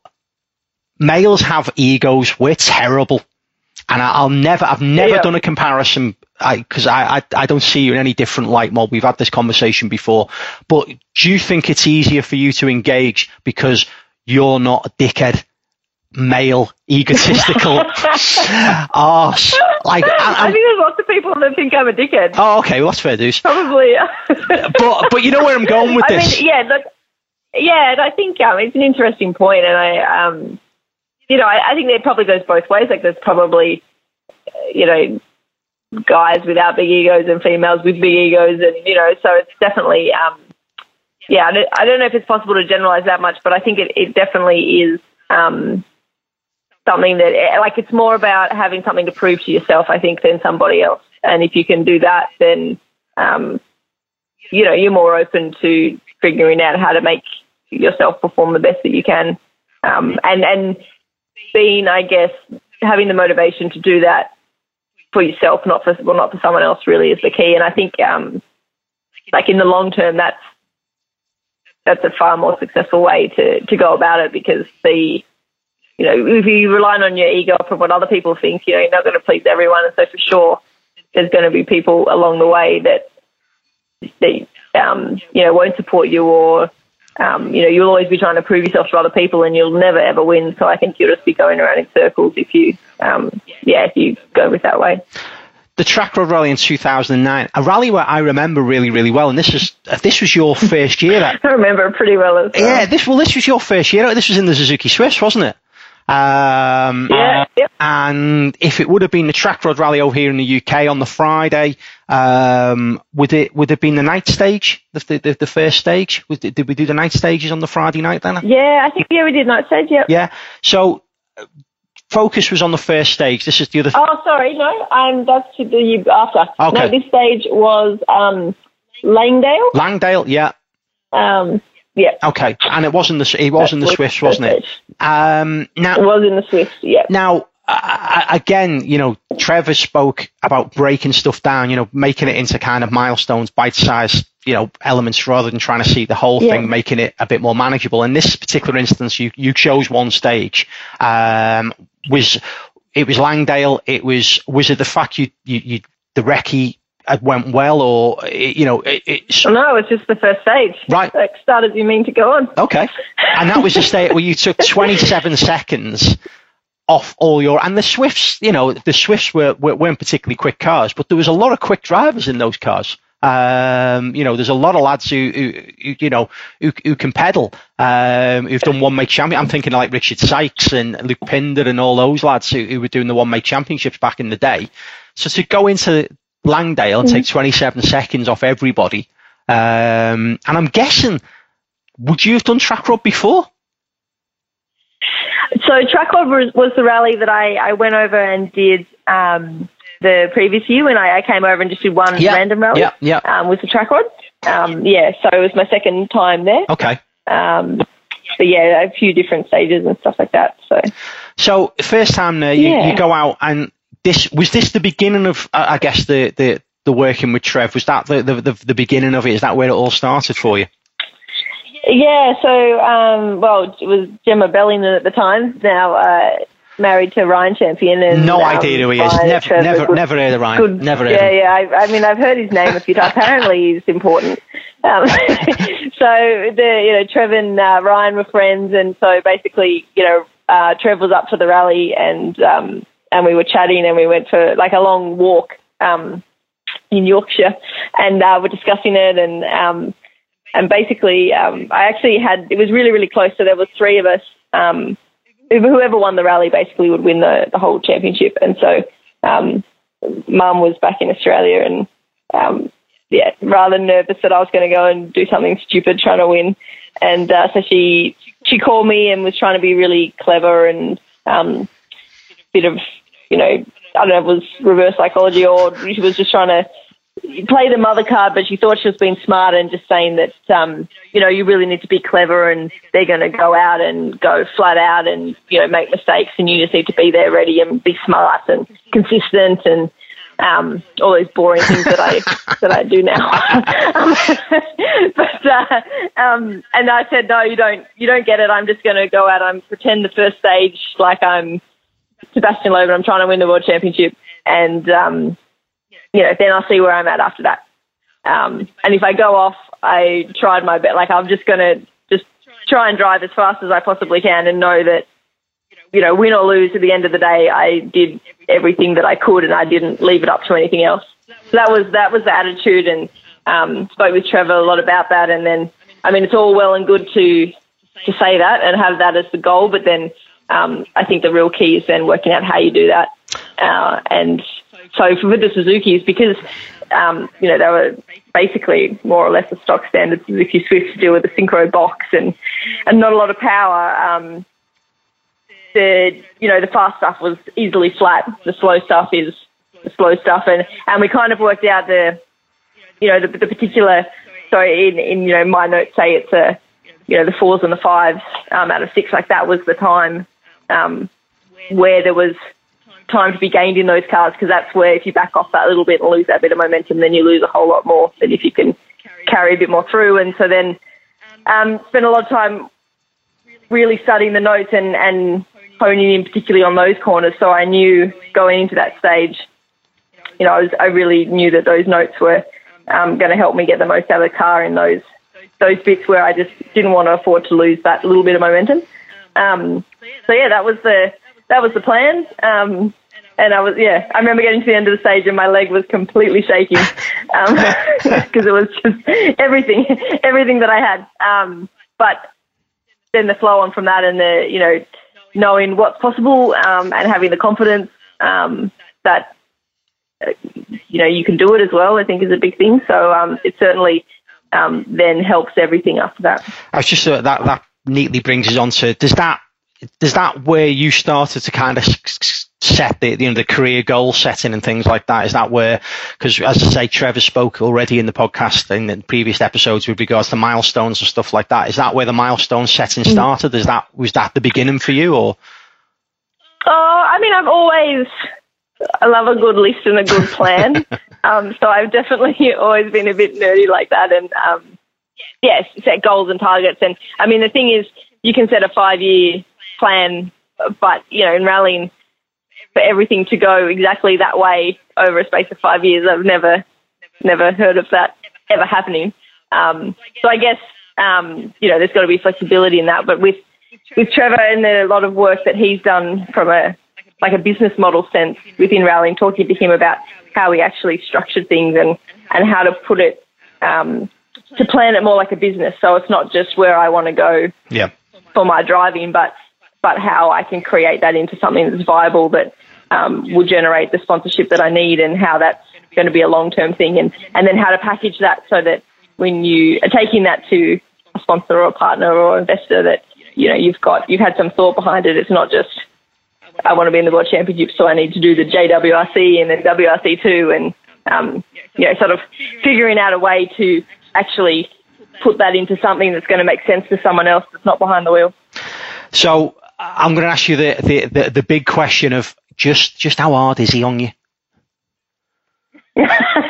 males have egos. We're terrible. And I'll never, I've never yeah. done a comparison because I, I, I, I don't see you in any different light. Well, we've had this conversation before, but do you think it's easier for you to engage because you're not a dickhead, male, egotistical arse? Like, I, I think there's lots of people that think I'm a dickhead. Oh, okay, well that's fair dues. Probably. but but you know where I'm going with I this. Mean, yeah, look, yeah, and I think um, it's an interesting point, and I. Um, You know, I, I think it probably goes both ways. Like, there's probably, you know, guys without big egos and females with big egos, and you know, so it's definitely, um, yeah. I don't, I don't know if it's possible to generalize that much, but I think it, it definitely is um, something that, like, it's more about having something to prove to yourself, I think, than somebody else. And if you can do that, then, um, you know, you're more open to figuring out how to make yourself perform the best that you can, um, and and. being, I guess, having the motivation to do that for yourself, not for well, not for someone else, really is the key. And I think, um, like in the long term, that's that's a far more successful way to, to go about it because the, you know, if you rely on your ego from what other people think, you know, you're not going to please everyone, and so for sure, there's going to be people along the way that that um, you know won't support you or. Um, you know, you'll always be trying to prove yourself to other people and you'll never, ever win. So I think you'll just be going around in circles if you, um, yeah, if you go with that way. The Track Road Rally in two thousand nine, a rally where I remember really, really well. And this was, this was your first year. At, I remember it pretty well as well. Yeah, this, well, this was your first year. This was in the Suzuki Swifts, wasn't it? Um, yeah, yep. And if it would have been the Track Road Rally over here in the U K on the Friday, um, would it would it have been the night stage, the the, the first stage? Was it, did we do the night stages on the Friday night then? Yeah, I think yeah we did night stage. Yeah. Yeah. So focus was on the first stage. This is the other. Th- oh, sorry, no, um, that's the after. Okay. No, this stage was um, Langdale. Langdale, yeah. Um. Yeah. Okay, and it wasn't the it was in the Swifts, wasn't it? Um, now it was in the Swifts. Yeah. Now, uh, again, you know, Trevor spoke about breaking stuff down. You know, making it into kind of milestones, bite-sized, you know, elements rather than trying to see the whole yeah. thing, making it a bit more manageable. In this particular instance, you you chose one stage. Um, was it was Langdale? It was was it the fact you you, you the recce it went well, or you know, it, it's no, it's just the first stage. Right, like started. You mean to go on? Okay, and that was the stage where you took twenty-seven seconds off all your. And the Swifts, you know, the Swifts were, were weren't particularly quick cars, but there was a lot of quick drivers in those cars. Um, you know, there's a lot of lads who, who, who you know, who, who can pedal, um, who've done one make champion. I'm thinking of like Richard Sykes and Luke Pinder and all those lads who, who were doing the one make championships back in the day. So to go into Langdale and take twenty-seven seconds off everybody. Um, and I'm guessing, would you have done Track Road before? So Track Road was, was the rally that I, I went over and did um, the previous year when I, I came over and just did one yeah, random rally. Yeah, yeah. Um, was the Track Road. Um, yeah, so it was my second time there. Okay. Um, but yeah, a few different stages and stuff like that. So, so first time there, you, yeah. you go out and This was this the beginning of, uh, I guess, the, the, the working with Trev? Was that the, the the beginning of it? Is that where it all started for you? Yeah. So, um, well, it was Gemma Bellingham at the time. Now uh, married to Ryan Champion. And, no um, idea who he is. Ryan never, Trevor never, good, never heard of Ryan. Good, never heard. Yeah, of him. yeah. I, I mean, I've heard his name a few times. Apparently, he's important. Um, so the you know Trev and uh, Ryan were friends, and so basically, you know, uh, Trev was up for the rally and. Um, And we were chatting and we went for like a long walk um, in Yorkshire, and uh, we're discussing it, and um, and basically um, I actually had, it was really, really close, so there was three of us. Um, whoever won the rally basically would win the, the whole championship, and so um, Mum was back in Australia, and um, yeah, rather nervous that I was going to go and do something stupid trying to win, and uh, so she she called me and was trying to be really clever and um, bit of, you know, I don't know if it was reverse psychology or she was just trying to play the mother card, but she thought she was being smart and just saying that, um, you know, you really need to be clever and they're going to go out and go flat out and, you know, make mistakes, and you just need to be there ready and be smart and consistent and um, all those boring things that I that I do now. but uh, um, and I said, no, you don't you don't get it. I'm just going to go out and pretend the first stage like I'm Sebastian Loeb, I'm trying to win the world championship, and um, you know, then I'll see where I'm at after that. Um, and if I go off, I tried my best. Like, I'm just going to just try and drive as fast as I possibly can, and know that, you know, win or lose, at the end of the day, I did everything that I could, and I didn't leave it up to anything else. So that was that was the attitude, and um, spoke with Trevor a lot about that. And then, I mean, it's all well and good to to say that and have that as the goal, but then um, I think the real key is then working out how you do that. Uh, and so for the Suzuki's, because um, you know, they were basically more or less a stock standard Suzuki Swift to deal with a synchro box and and not a lot of power. Um, the you know the fast stuff was easily flat. The slow stuff is the slow stuff, and, and we kind of worked out the you know the, the particular. So in, in you know my notes say it's a you know the fours and the fives um, out of six, like that was the time um, where there was time to be gained in those cars, because that's where if you back off that little bit and lose that bit of momentum, then you lose a whole lot more than if you can carry a bit more through. And so then um, spent a lot of time really studying the notes and, and honing in particularly on those corners. So I knew going into that stage, you know, I, was, I really knew that those notes were um, going to help me get the most out of the car in those those bits where I just didn't want to afford to lose that little bit of momentum. Um, so yeah, that was the that was the plan. Um, And I was, yeah, I remember getting to the end of the stage and my leg was completely shaking because um, it was just everything, everything that I had. Um, but then the flow on from that and the, you know, knowing what's possible um, and having the confidence um, that, uh, you know, you can do it as well, I think is a big thing. So um, it certainly um, then helps everything after that. I was just, uh, that, that neatly brings us on to, does that, does that where you started to kind of set the, you know, the career goal setting and things like that? Is that where, because as I say, Trevor spoke already in the podcast in the previous episodes with regards to milestones and stuff like that. Is that where the milestone setting started? Is that, was that the beginning for you, or? Oh, I mean, I've always, I love a good list and a good plan. um, so I've definitely always been a bit nerdy like that. And um, yes, set goals and targets. And I mean, the thing is, you can set a five year plan, but, you know, in rallying, for everything to go exactly that way over a space of five years, I've never, never heard of that ever happening. Um, so I guess, um, you know, there's got to be flexibility in that. But with, with Trevor and a lot of work that he's done from a, like a business model sense within rallying, talking to him about how he actually structured things and, and how to put it, um, to plan it more like a business. So it's not just where I want to go yeah. for my driving, but but how I can create that into something that's viable, that um, will generate the sponsorship that I need, and how that's going to be a long-term thing, and, and then how to package that so that when you are taking that to a sponsor or a partner or investor, that, you know, you've got, you've had some thought behind it. It's not just, I want to be in the World Championship, so I need to do the J W R C and then W R C two, and, um, you know, sort of figuring out a way to actually put that into something that's going to make sense to someone else that's not behind the wheel. So, I'm going to ask you the, the, the, the big question of just, just how hard is he on you? um,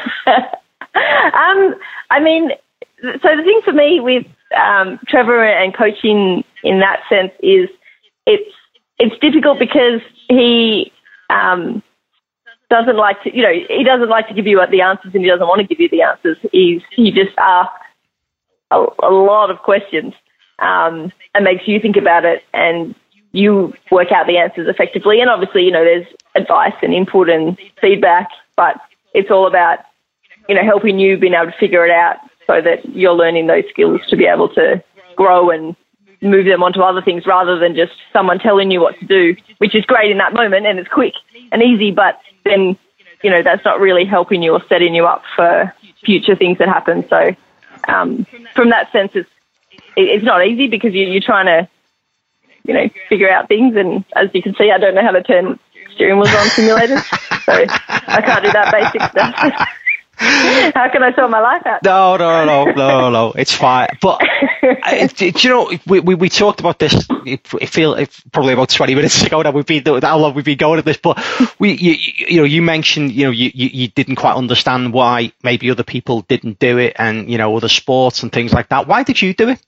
I mean, so the thing for me with um, Trevor and coaching in that sense is it's it's difficult because he um, doesn't like to, you know, he doesn't like to give you the answers, and he doesn't want to give you the answers. He's he just asks a, a lot of questions um, and makes you think about it, and you work out the answers effectively. And obviously, you know, there's advice and input and feedback, but it's all about, you know, helping you being able to figure it out so that you're learning those skills to be able to grow and move them onto other things rather than just someone telling you what to do, which is great in that moment and it's quick and easy, but then, you know, that's not really helping you or setting you up for future things that happen. So um, from that sense, it's, it's not easy because you, you're trying to, you know, figure out things. And as you can see, I don't know how to turn steering wheels on simulators, so I can't do that basic stuff. How can I sort my life out? No, no, no, no, no, it's fine. But uh, do you know, we, we we talked about this. It, it feel it's probably about twenty minutes ago that we've been how long we've been going at this. But we, you, you know, you mentioned, you know, you, you you didn't quite understand why maybe other people didn't do it, and you know, other sports and things like that. Why did you do it?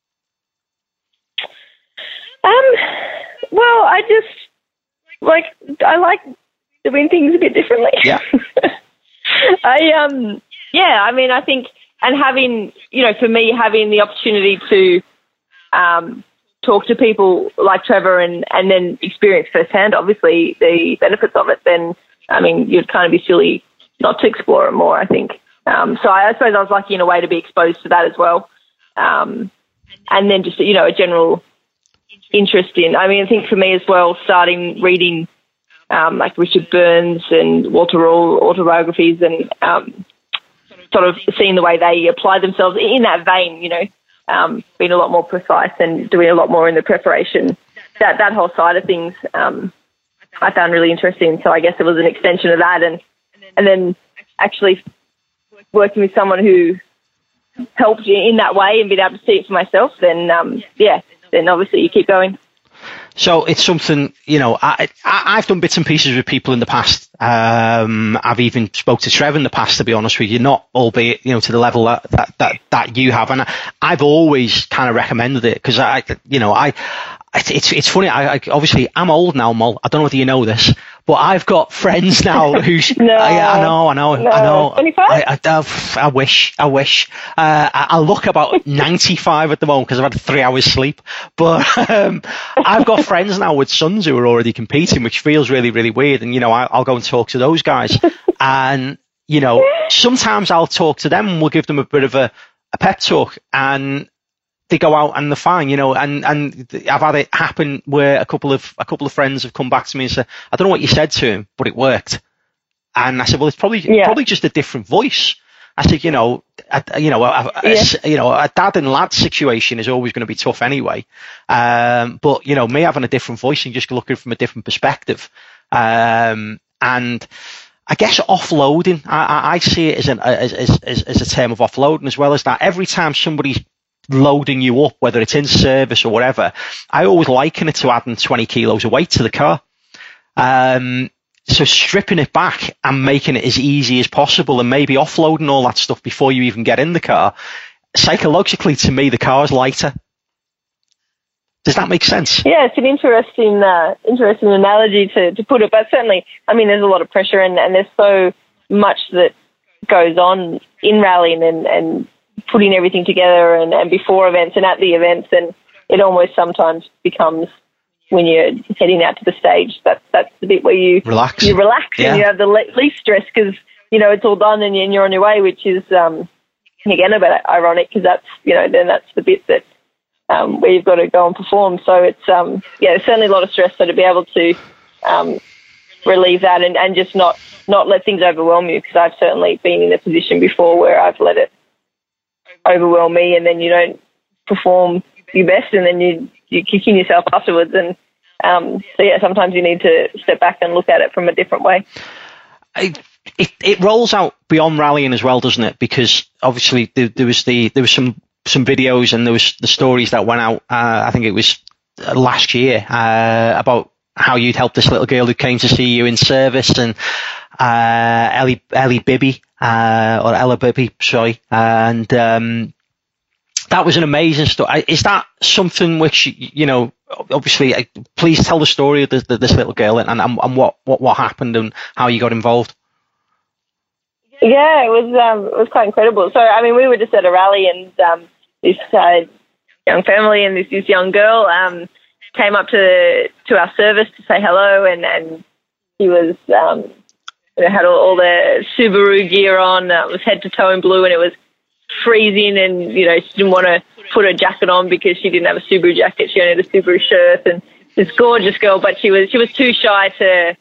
Um, well, I just like I like doing things a bit differently. Yeah. I um yeah, I mean I think and having you know, for me having the opportunity to um talk to people like Trevor and, and then experience firsthand obviously the benefits of it, then I mean you'd kind of be silly not to explore it more, I think. Um so I, I suppose I was lucky in a way to be exposed to that as well. Um and then just, you know, a general interest in I mean I think for me as well, starting reading Um, like Richard Burns and Walter Rule autobiographies and um, sort of seeing the way they apply themselves in that vein, you know, um, being a lot more precise and doing a lot more in the preparation. That that whole side of things um, I found really interesting. So I guess it was an extension of that. And, and then actually working with someone who helped you in that way and being able to see it for myself, then, um, yeah, then obviously you keep going. So it's something, you know, I, I, I've done bits and pieces with people in the past. Um, I've even spoke to Trev in the past, to be honest with you, not albeit, you know, to the level that, that, that, that you have. And I, I've always kind of recommended it because I, you know, I, it's, it's funny. I, I obviously I'm old now, Mol. I don't know whether you know this, but I've got friends now who's, no, I, I know, I know, no. I know. twenty-five? I, I, I wish, I wish. Uh, I, I look about ninety-five at the moment because I've had three hours sleep. But um, I've got friends now with sons who are already competing, which feels really, really weird. And, you know, I, I'll go and talk to those guys. And, you know, sometimes I'll talk to them and we'll give them a bit of a, a pep talk. And they go out and they're fine, you know, and, and I've had it happen where a couple of a couple of friends have come back to me and said, I don't know what you said to him, but it worked. And I said, well, it's probably yeah. probably just a different voice. I said, you know, a, you know, a, a, yeah. a, you know, a dad and lad situation is always going to be tough anyway. Um, but you know, me having a different voice and just looking from a different perspective, um, and I guess offloading, I, I, I see it as, an, as, as as a term of offloading as well as that. Every time somebody's loading you up, whether it's in service or whatever, I always liken it to adding twenty kilos of weight to the car. Um, so stripping it back and making it as easy as possible and maybe offloading all that stuff before you even get in the car. Psychologically, to me, the car's lighter. Does that make sense? Yeah, it's an interesting, uh, interesting analogy to, to put it, but certainly, I mean, there's a lot of pressure and, and there's so much that goes on in rallying and, and putting everything together and, and before events and at the events, and it almost sometimes becomes when you're heading out to the stage, that that's the bit where you relax, you relax yeah. and you have the le- least stress because, you know, it's all done and you're on your way, which is, um, again, a bit ironic because that's, you know, then that's the bit that um, where you've got to go and perform. So it's, um, yeah, there's certainly a lot of stress, so to be able to um, relieve that and, and just not, not let things overwhelm you, because I've certainly been in a position before where I've let it overwhelm me and then you don't perform your best and then you, you're kicking yourself afterwards. And um, so, yeah, sometimes you need to step back and look at it from a different way. It, it, it rolls out beyond rallying as well, doesn't it? Because obviously there, there was the there was some, some videos and there was the stories that went out, uh, I think it was last year, uh, about how you'd helped this little girl who came to see you in service, and uh, Ellie, Ellie Bibby, uh, or Ella Bibby, sorry, and um, that was an amazing story. Is that something which, you know, obviously, please tell the story of this, this little girl and, and, and what, what, what happened and how you got involved. Yeah, it was um, it was quite incredible. So, I mean, we were just at a rally and um, this uh, young family and this, this young girl um, came up to to our service to say hello, and, and he was um, you know, had all, all the Subaru gear on. Uh, it was head to toe in blue, and it was freezing. And you know, she didn't want to put her jacket on because she didn't have a Subaru jacket. She only had a Subaru shirt. And this gorgeous girl, but she was she was too shy to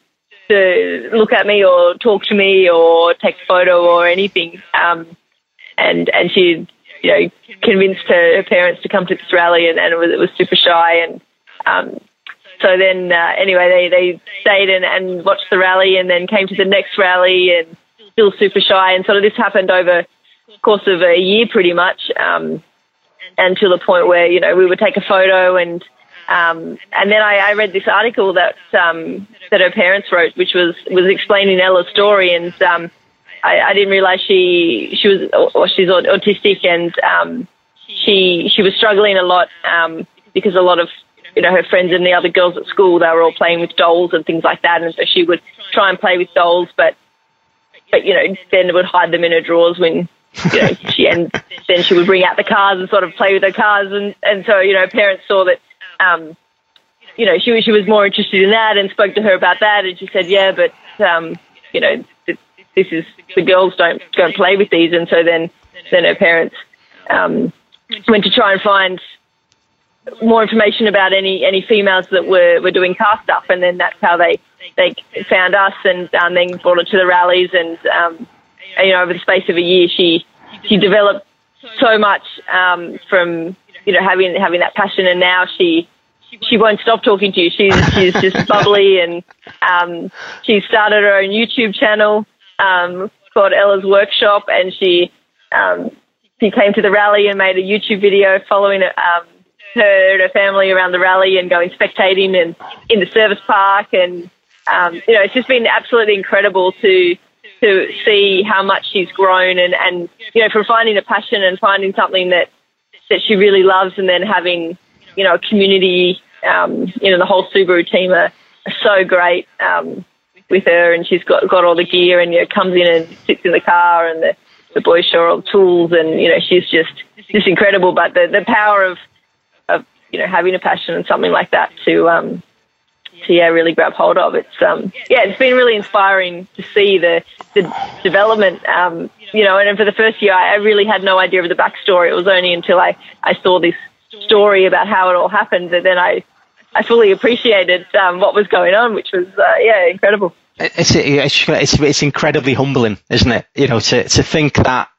to look at me or talk to me or take a photo or anything. Um, and and she, you know, convinced her, her parents to come to this rally, and, and it was it was super shy. And um, so then uh, anyway, they, they stayed and, and watched the rally, and then came to the next rally, and still super shy. And sort of this happened over the course of a year, pretty much, um, and to the point where, you know, we would take a photo, and um, and then I, I read this article that um, that her parents wrote, which was was explaining Ella's story, and um, I, I didn't realise she she was or she's autistic, and um, she she was struggling a lot um, because a lot of, you know, her friends and the other girls at school, they were all playing with dolls and things like that, and so she would try and play with dolls, but but you know, then would hide them in her drawers when, you know, she and then she would bring out the cars and sort of play with her cars, and and so, you know, parents saw that. Um, you know, she, she was more interested in that and spoke to her about that, and she said, yeah, but, um, you know, th- this is, the girls don't, don't play with these. And so then, then her parents um, went to try and find more information about any, any females that were, were doing car stuff, and then that's how they, they found us, and um, then brought her to the rallies, and, um, and, you know, over the space of a year, she, she developed so much um, from, you know, having having that passion, and now she she won't stop talking to you. She's she's just bubbly, and um, she started her own YouTube channel um, called Ella's Workshop, and she um, she came to the rally and made a YouTube video following um, her and her family around the rally and going spectating and in the service park, and um, you know, it's just been absolutely incredible to to see how much she's grown, and, and you know, from finding a passion and finding something that that she really loves, and then having, you know, a community, um, you know, the whole Subaru team are, are so great um, with her, and she's got got all the gear, and, you know, comes in and sits in the car, and the, the boys show her all the tools, and, you know, she's just just incredible. But the, the power of, of, you know, having a passion and something like that to, um, to yeah, really grab hold of. It's, um, yeah, it's been really inspiring to see the, the development, um, you know, and for the first year, I really had no idea of the backstory. It was only until I, I saw this story about how it all happened that then I, I fully appreciated um, what was going on, which was, uh, yeah, incredible. It's, it's it's it's incredibly humbling, isn't it? You know, to to think that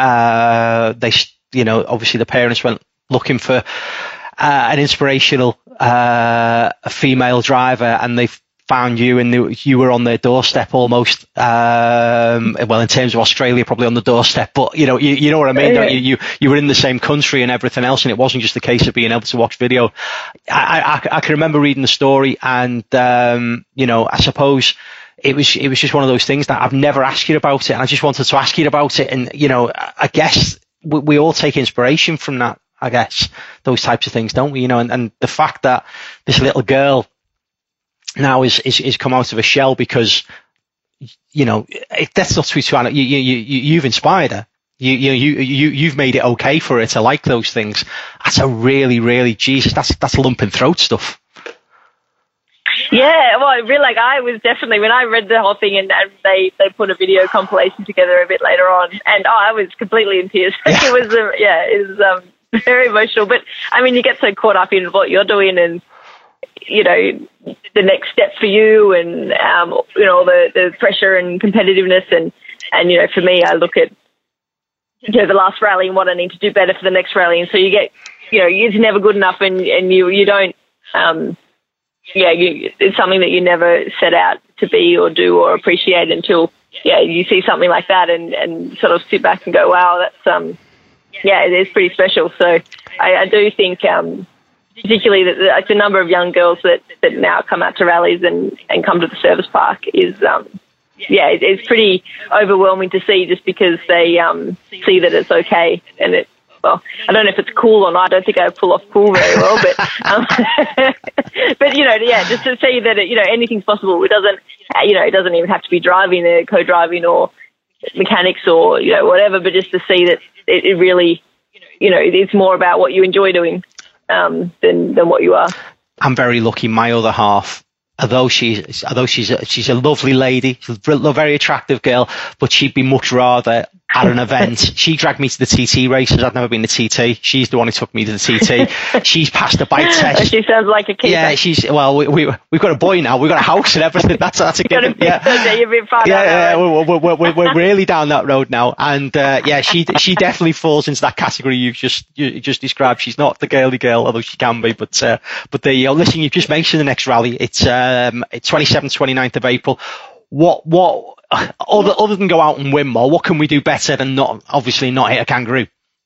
uh, they, you know, obviously the parents went looking for uh, an inspirational uh, female driver, and they found you, and they, you were on their doorstep almost. Um, well, in terms of Australia, probably on the doorstep, but you know, you, you know what I mean, don't you? You you were in the same country and everything else, and it wasn't just a case of being able to watch video. I I, I can remember reading the story, and um, you know, I suppose it was it was just one of those things that I've never asked you about it, and I just wanted to ask you about it. And you know, I guess we, we all take inspiration from that. I guess those types of things, don't we? You know, and, and the fact that this little girl now is, is is come out of a shell because, you know, it, that's not too too. You you you you've inspired her. You you you you you've made it okay for her to like those things. That's a really really Jesus. That's that's lump and throat stuff. Yeah, well, I really, like, I was definitely, when I read the whole thing, and, and they, they put a video compilation together a bit later on, and oh, I was completely in tears. Yeah. It was, um, yeah, it was um, very emotional. But I mean, you get so caught up in what you're doing, and you know, the next step for you, and um, you know, the, the pressure and competitiveness, and and you know, for me, I look at, you know, the last rally and what I need to do better for the next rally, and so you get, you know, it's never good enough, and and you you don't. Um, Yeah, you, it's something that you never set out to be or do or appreciate until, yeah, you see something like that and, and sort of sit back and go, wow, that's, um, yeah, it is pretty special. So I, I do think, um, particularly that the, like the number of young girls that, that now come out to rallies and, and come to the service park is, um, yeah, it, it's pretty overwhelming to see, just because they um, see that it's okay, and it, well, I don't know if it's cool or not. I don't think I pull off cool very well, but, um, but you know, yeah, just to see that, it, you know, anything's possible. It doesn't, you know, it doesn't even have to be driving, uh, co-driving or mechanics or, you know, whatever, but just to see that it, it really, you know, it's more about what you enjoy doing um, than, than what you are. I'm very lucky. My other half although she's although she's a, she's a lovely lady, she's a very attractive girl, but she'd be much rather at an event. She dragged me to the T T races. I'd never been to T T. She's the one who took me to the T T. She's passed the bike test. She sounds like a keeper. Yeah, she's well. We, we we've got a boy now. We've got a house and everything. That's that's a given. Yeah, you've been far yeah, yeah. We're, we're, we're, we're really down that road now. And uh, yeah, she she definitely falls into that category you've just you just described. She's not the girly girl, although she can be. But uh, but there you go. Listen, you've just mentioned the next rally. It's um it's twenty-seventh, twenty-ninth of April. What what other other than go out and win more? What can we do better than not obviously not hit a kangaroo?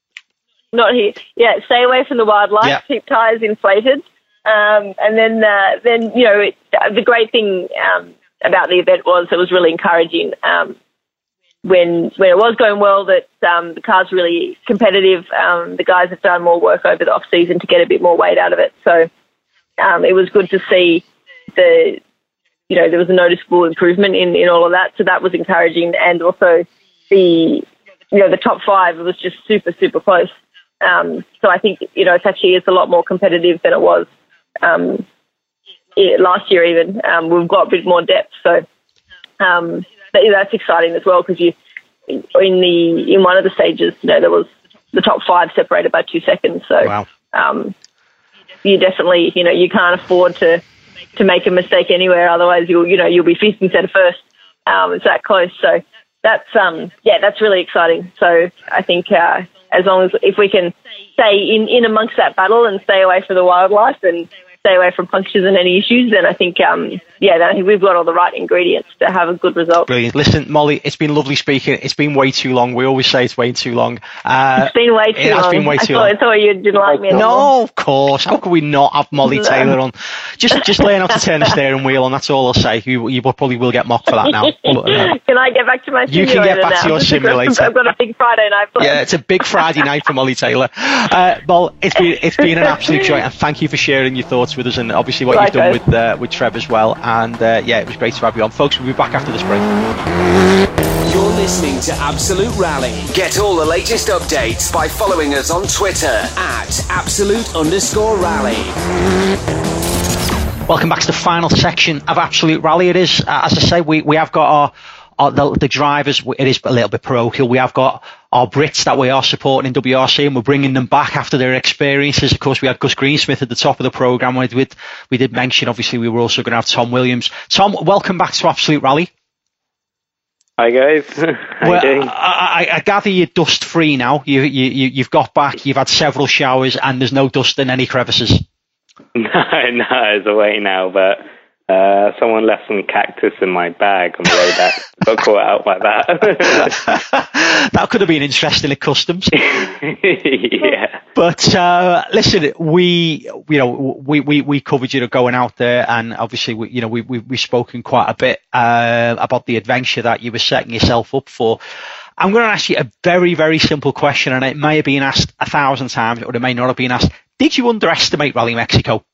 Not here. Yeah, stay away from the wildlife. Yeah. Keep tyres inflated, um, and then uh, then you know it, the great thing um, about the event was it was really encouraging. Um, when when it was going well, that um, the car's really competitive. Um, the guys have done more work over the off season to get a bit more weight out of it. So um, it was good to see the. You know, there was a noticeable improvement in, in all of that. So that was encouraging. And also the, you know, the top five, it was just super, super close. Um, so I think, you know, it's actually, it's a lot more competitive than it was um, it, last year even. Um, we've got a bit more depth. So um, but, yeah, that's exciting as well because you, in the, in one of the stages, you know, there was the top five separated by two seconds. So wow. um, you definitely, you know, you can't afford to, to make a mistake anywhere, otherwise you'll you know you'll be fifth instead of first. Um, it's that close, so that's um yeah that's really exciting. So I think uh, as long as if we can stay in, in amongst that battle and stay away from the wildlife and stay away from punctures and any issues, then I think um yeah I think we've got all the right ingredients to have a good result. Brilliant. Listen, Molly, it's been lovely speaking. It's been way too long. We always say it's way too long. Uh, it's been way too it long. It has been way too I long. thought, I thought you didn't like me anymore. No, of course. How could we not have Molly No. Taylor on? Just just learn how to turn the steering wheel, and that's all I'll say. You, you probably will get mocked for that now. But, uh, can I get back to my You simulator can get back now? to your simulator. I've got a big Friday night plan. Yeah, it's a big Friday night for Molly Taylor. Uh, well, it's been it's been an absolute joy, and thank you for sharing your thoughts with us, and obviously what Right, you've done guys. with uh, with Trev as well. And uh, yeah, it was great to have you on, folks. We'll be back after this break. You're listening to Absolute Rally. Get all the latest updates by following us on Twitter at absolute underscore rally. Welcome back to the final section of Absolute Rally. It is, uh, as I say, we, we have got our, our the, the drivers. It is a little bit parochial. We have got our Brits that we are supporting in W R C, and we're bringing them back after their experiences. Of course, we had Gus Greensmith at the top of the programme. We did, we did mention, obviously, we were also going to have Tom Williams. Tom, welcome back to Absolute Rally. Hi guys. How Well, you doing? I, I, I gather you're dust free now. You, you, you, you've got back, you've had several showers, and there's no dust in any crevices. No, no, it's away now, but uh, someone left some cactus in my bag on the way back. Got caught out by that. That could have been interesting at customs. Yeah. But uh, listen, we you know we, we, we covered you going out there, and obviously we, you know we we we've spoken quite a bit uh, about the adventure that you were setting yourself up for. I'm going to ask you a very very simple question, and it may have been asked a thousand times, or it may not have been asked. Did you underestimate Rally Mexico?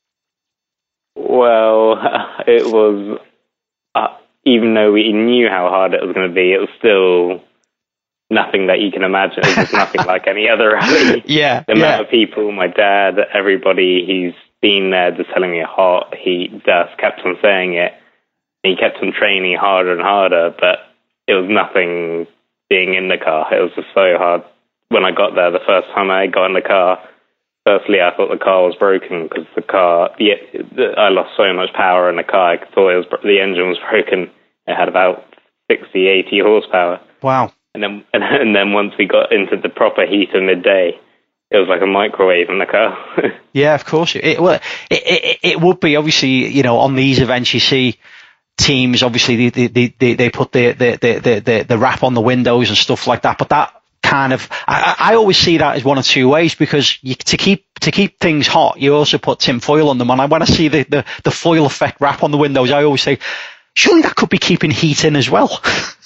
Well, it was, uh, even though we knew how hard it was going to be, it was still nothing that you can imagine. It was just nothing like any other rally. Yeah. The yeah. amount of people, my dad, everybody who's been there just telling me hot, heat, dust, kept on saying it. He kept on training harder and harder, but it was nothing being in the car. It was just so hard. When I got there, the first time I got in the car, firstly, I thought the car was broken because the car, the, the, I lost so much power in the car. I thought it was, the engine was broken. It had about sixty, eighty horsepower. Wow. And then, and then once we got into the proper heat of midday, it was like a microwave in the car. Yeah, of course. It, well, it, it, it would be, obviously, you know, on these events you see teams, obviously, they, they, they, they put the, the, the, the, the wrap on the windows and stuff like that, but that kind of, I, I always see that as one of two ways, because you, to keep to keep things hot, you also put tin foil on them. And I, when I see the, the, the foil effect wrap on the windows, I always say, surely that could be keeping heat in as well.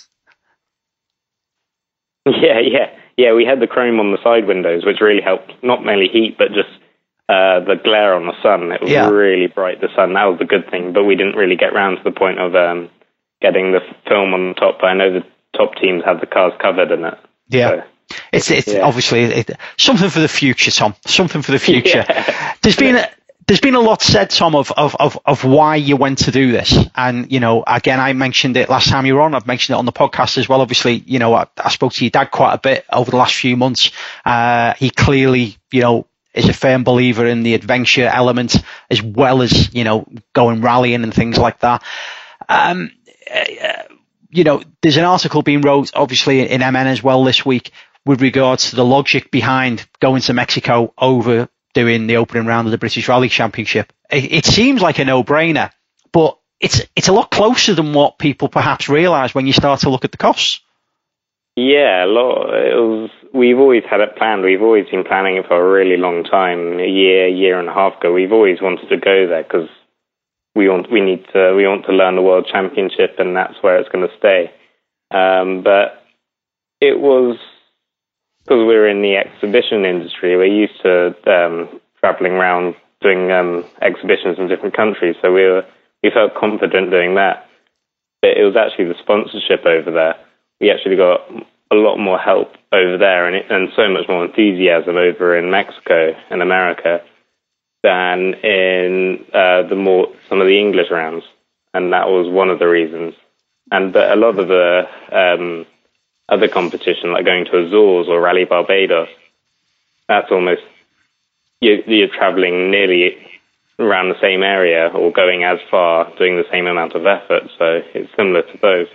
Yeah, yeah. Yeah, we had the chrome on the side windows, which really helped, not mainly heat, but just uh, the glare on the sun. It was Yeah. really bright, the sun. That was the good thing, but we didn't really get round to the point of um, getting the film on the top. But I know the top teams had the cars covered in it. Yeah. So, It's, it's yeah. obviously it, something for the future, Tom. Something for the future. Yeah. There's been a, there's been a lot said, Tom, of, of, of, of why you went to do this. And, you know, again, I mentioned it last time you were on. I've mentioned it on the podcast as well. Obviously, you know, I, I spoke to your dad quite a bit over the last few months. Uh, he clearly, you know, is a firm believer in the adventure element as well as, you know, going rallying and things like that. Um, uh, you know, there's an article being wrote, obviously, in M N as well this week with regards to the logic behind going to Mexico over doing the opening round of the British Rally Championship. It, it seems like a no-brainer, but it's it's a lot closer than what people perhaps realise when you start to look at the costs. Yeah, a lot. It was, we've always had it planned. We've always been planning it for a really long time. A year, year and a half ago, we've always wanted to go there because we want we need to we want to learn the World Championship, and that's where it's going to stay. Um, but it was. Because we were in the exhibition industry, we're used to um, traveling around doing um, exhibitions in different countries, so we were we felt confident doing that. But it was actually the sponsorship over there. We actually got a lot more help over there, and, it, and so much more enthusiasm over in Mexico and America than in uh, the more some of the English rounds, and that was one of the reasons. And but a lot of the um, other competition, like going to Azores or Rally Barbados, that's almost, you're, you're traveling nearly around the same area or going as far, doing the same amount of effort. So it's similar to those.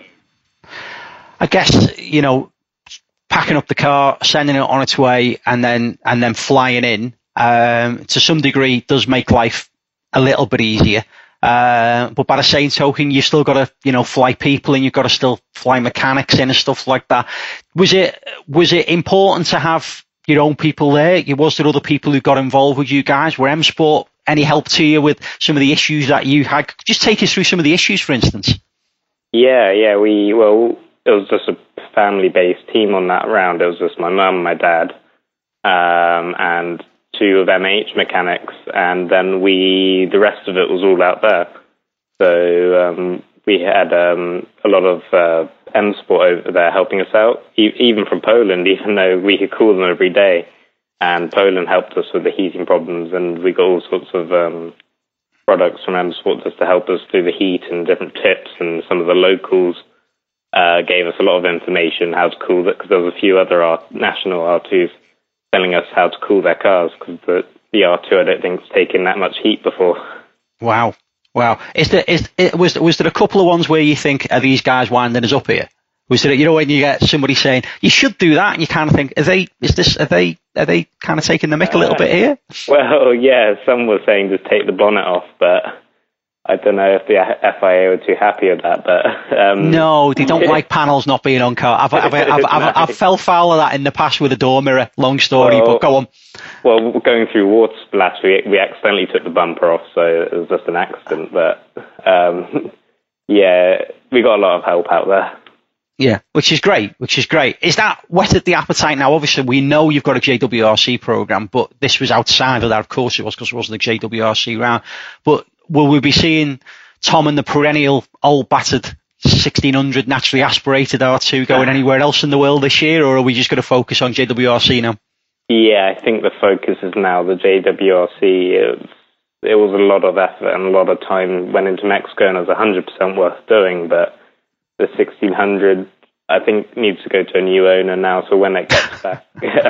I guess, you know, packing up the car, sending it on its way, and then and then flying in, um, to some degree does make life a little bit easier. Uh, but by the same token, you've still got to, you know, fly people, and you've got to still fly mechanics in and stuff like that. Was it, was it important to have your own people there? Was there other people who got involved with you guys? Were M Sport any help to you with some of the issues that you had? Just take us through some of the issues, for instance. Yeah, yeah, we, well, it was just a family-based team on that round. It was just my mum, my dad, um, and two of M H mechanics, and then we, the rest of it was all out there. So um, we had um, a lot of uh, M Sport over there helping us out, e- even from Poland, even though we could call them every day. And Poland helped us with the heating problems, and we got all sorts of um, products from M Sport just to help us through the heat and different tips, and some of the locals uh, gave us a lot of information how to cool it, because there was a few other R- national R twos telling us how to cool their cars, because the, the R two I don't think has taken that much heat before. Wow, wow! Is there is it, was was there a couple of ones where you think, are these guys winding us up here? Was there, you know, when you get somebody saying you should do that, and you kind of think, are they? Is this? Are they? Are they kind of taking the mick a little uh, bit here? Well, yeah, some were saying just take the bonnet off, but I don't know if the F I A were too happy with that, but um, no, they don't like panels not being on car. I've I've, I've, I've, I've, I've fell foul of that in the past with a door mirror. Long story, well, but go on. Well, going through water splash, we we accidentally took the bumper off, so it was just an accident. But um, yeah, we got a lot of help out there. Yeah, which is great, which is great. Is that whetted the appetite now? Obviously, we know you've got a J W R C program, but this was outside of that. Of course it was, because it wasn't a J W R C round. But will we be seeing Tom and the perennial old battered sixteen hundred naturally aspirated R two going anywhere else in the world this year, or are we just going to focus on J W R C now? Yeah, I think the focus is now the J W R C. It was, it was a lot of effort and a lot of time went into Mexico, and it was one hundred percent worth doing, but the sixteen hundred, I think, needs to go to a new owner now, so when it gets back,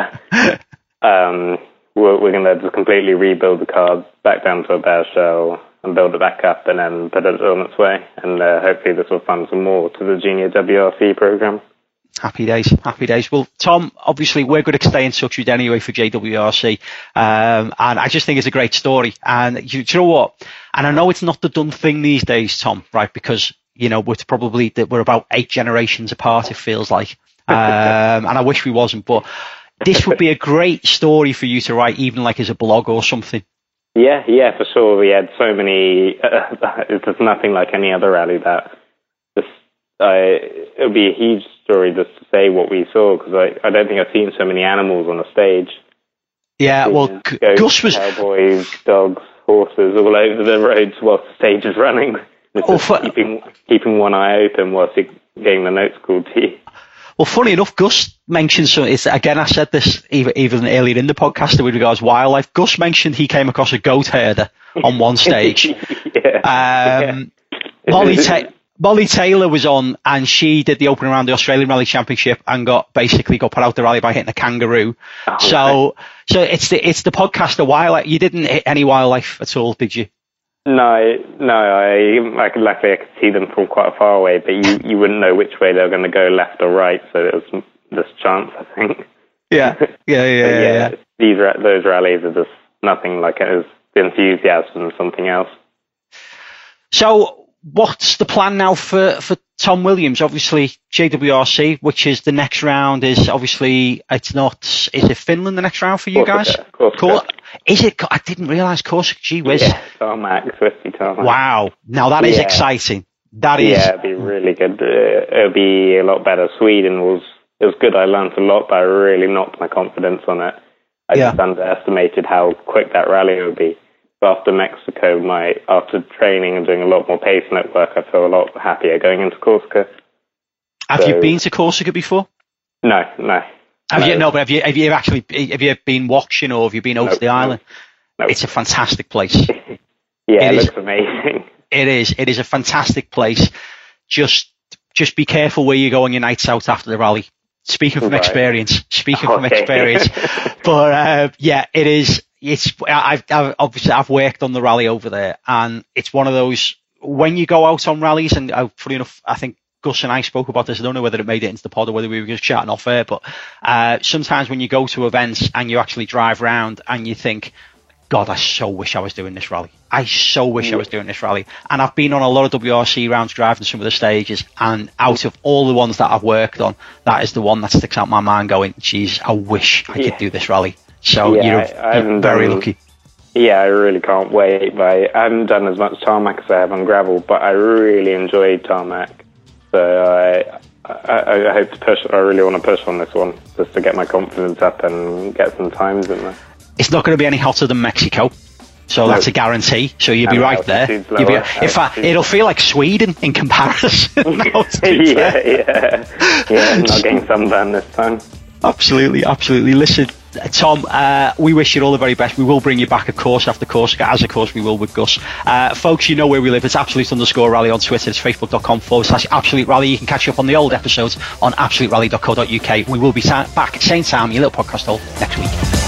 um, we're, we're going to just completely rebuild the car back down to a bare shell and build it back up, and then put it on its way, and uh, hopefully this will fund some more to the Junior W R C program. Happy days, happy days. Well, Tom, obviously we're going to stay in touch with you anyway for J W R C, um, and I just think it's a great story. And you, you know what? And I know it's not the done thing these days, Tom, right? Because you know, we're probably that we're about eight generations apart, it feels like. Um, and I wish we wasn't, but this would be a great story for you to write, even like as a blog or something. Yeah, yeah, for sure. We had so many, uh, it's just nothing like any other rally that just, uh, it would be a huge story just to say what we saw, because I, I don't think I've seen so many animals on a stage. Yeah, well, Goats, Gus was... Cowboys, dogs, horses, all over the roads whilst the stage is running. It's oh, for... keeping keeping one eye open whilst you're getting the notes called to you. Well, funny enough, Gus mentioned something. It's, again, I said this even, even earlier in the podcast with regards to wildlife. Gus mentioned he came across a goat herder on one stage. yeah. Um, yeah. Molly, Ta- Molly Taylor was on, and she did the opening round of the Australian Rally Championship and got basically got put out the rally by hitting a kangaroo. Oh, so, right. so it's the it's the podcast of wildlife. You didn't hit any wildlife at all, did you? No, no. I, I could, luckily I could see them from quite far away, but you, you wouldn't know which way they were going to go, left or right. So there was this chance, I think. Yeah, yeah, yeah, yeah, yeah, yeah. These those rallies are just nothing like it. Is the enthusiasm and something else. So, what's the plan now for, for Tom Williams? Obviously, J W R C, which is the next round, is obviously, it's not, is it Finland the next round for you Corsica, guys? Corsica. Cor- is it? I didn't realise Corsica, gee whiz. Yeah, tarmac, Swifty tarmac. Wow. Now that is yeah. exciting. That is. Yeah, it'd be really good. Uh, it'll be a lot better. Sweden was, it was good. I learned a lot, but I really knocked my confidence on it. I yeah. just underestimated how quick that rally would be. After Mexico, my after training and doing a lot more pace network, I feel a lot happier going into Corsica. Have so, you been to Corsica before? No, no. Have no. you? No, but have you? Have you actually? Have you been watching, or have you been over nope, to the island? Nope. It's a fantastic place. yeah, it, it looks amazing. It is. It is a fantastic place. Just, just be careful where you go on your nights out after the rally. Speaking from right. experience. Speaking okay. from experience. But uh, yeah, it is. It's I've, I've obviously I've worked on the rally over there, and it's one of those when you go out on rallies, and uh, funny enough, I think Gus and I spoke about this. I don't know whether it made it into the pod or whether we were just chatting off air, but uh, sometimes when you go to events and you actually drive around and you think, God, I so wish I was doing this rally. I so wish yeah. I was doing this rally. And I've been on a lot of W R C rounds driving some of the stages, and out of all the ones that I've worked on, that is the one that sticks out in my mind going, geez, I wish I yeah. could do this rally. So yeah, you're, I, you're very done, lucky. Yeah, I really can't wait. But I haven't done as much tarmac as I have on gravel, but I really enjoyed tarmac. So I, I, I hope to push. I really want to push on this one just to get my confidence up and get some times in there. It's not going to be any hotter than Mexico, so no. that's a guarantee. So you'll be and right there. You'll be, in fact, it'll feel like Sweden in comparison. no, yeah, yeah, yeah. Not getting sunburn this time. Absolutely, absolutely. Listen, Tom, uh, we wish you all the very best. We will bring you back, of course, after Corsica, as of course we will with Gus. Uh, folks, you know where we live. It's absolute underscore rally on Twitter. It's facebook.com forward slash absolute rally. You can catch up on the old episodes on absolute rally dot co dot uk. We will be back same time, your little podcast hole, next week.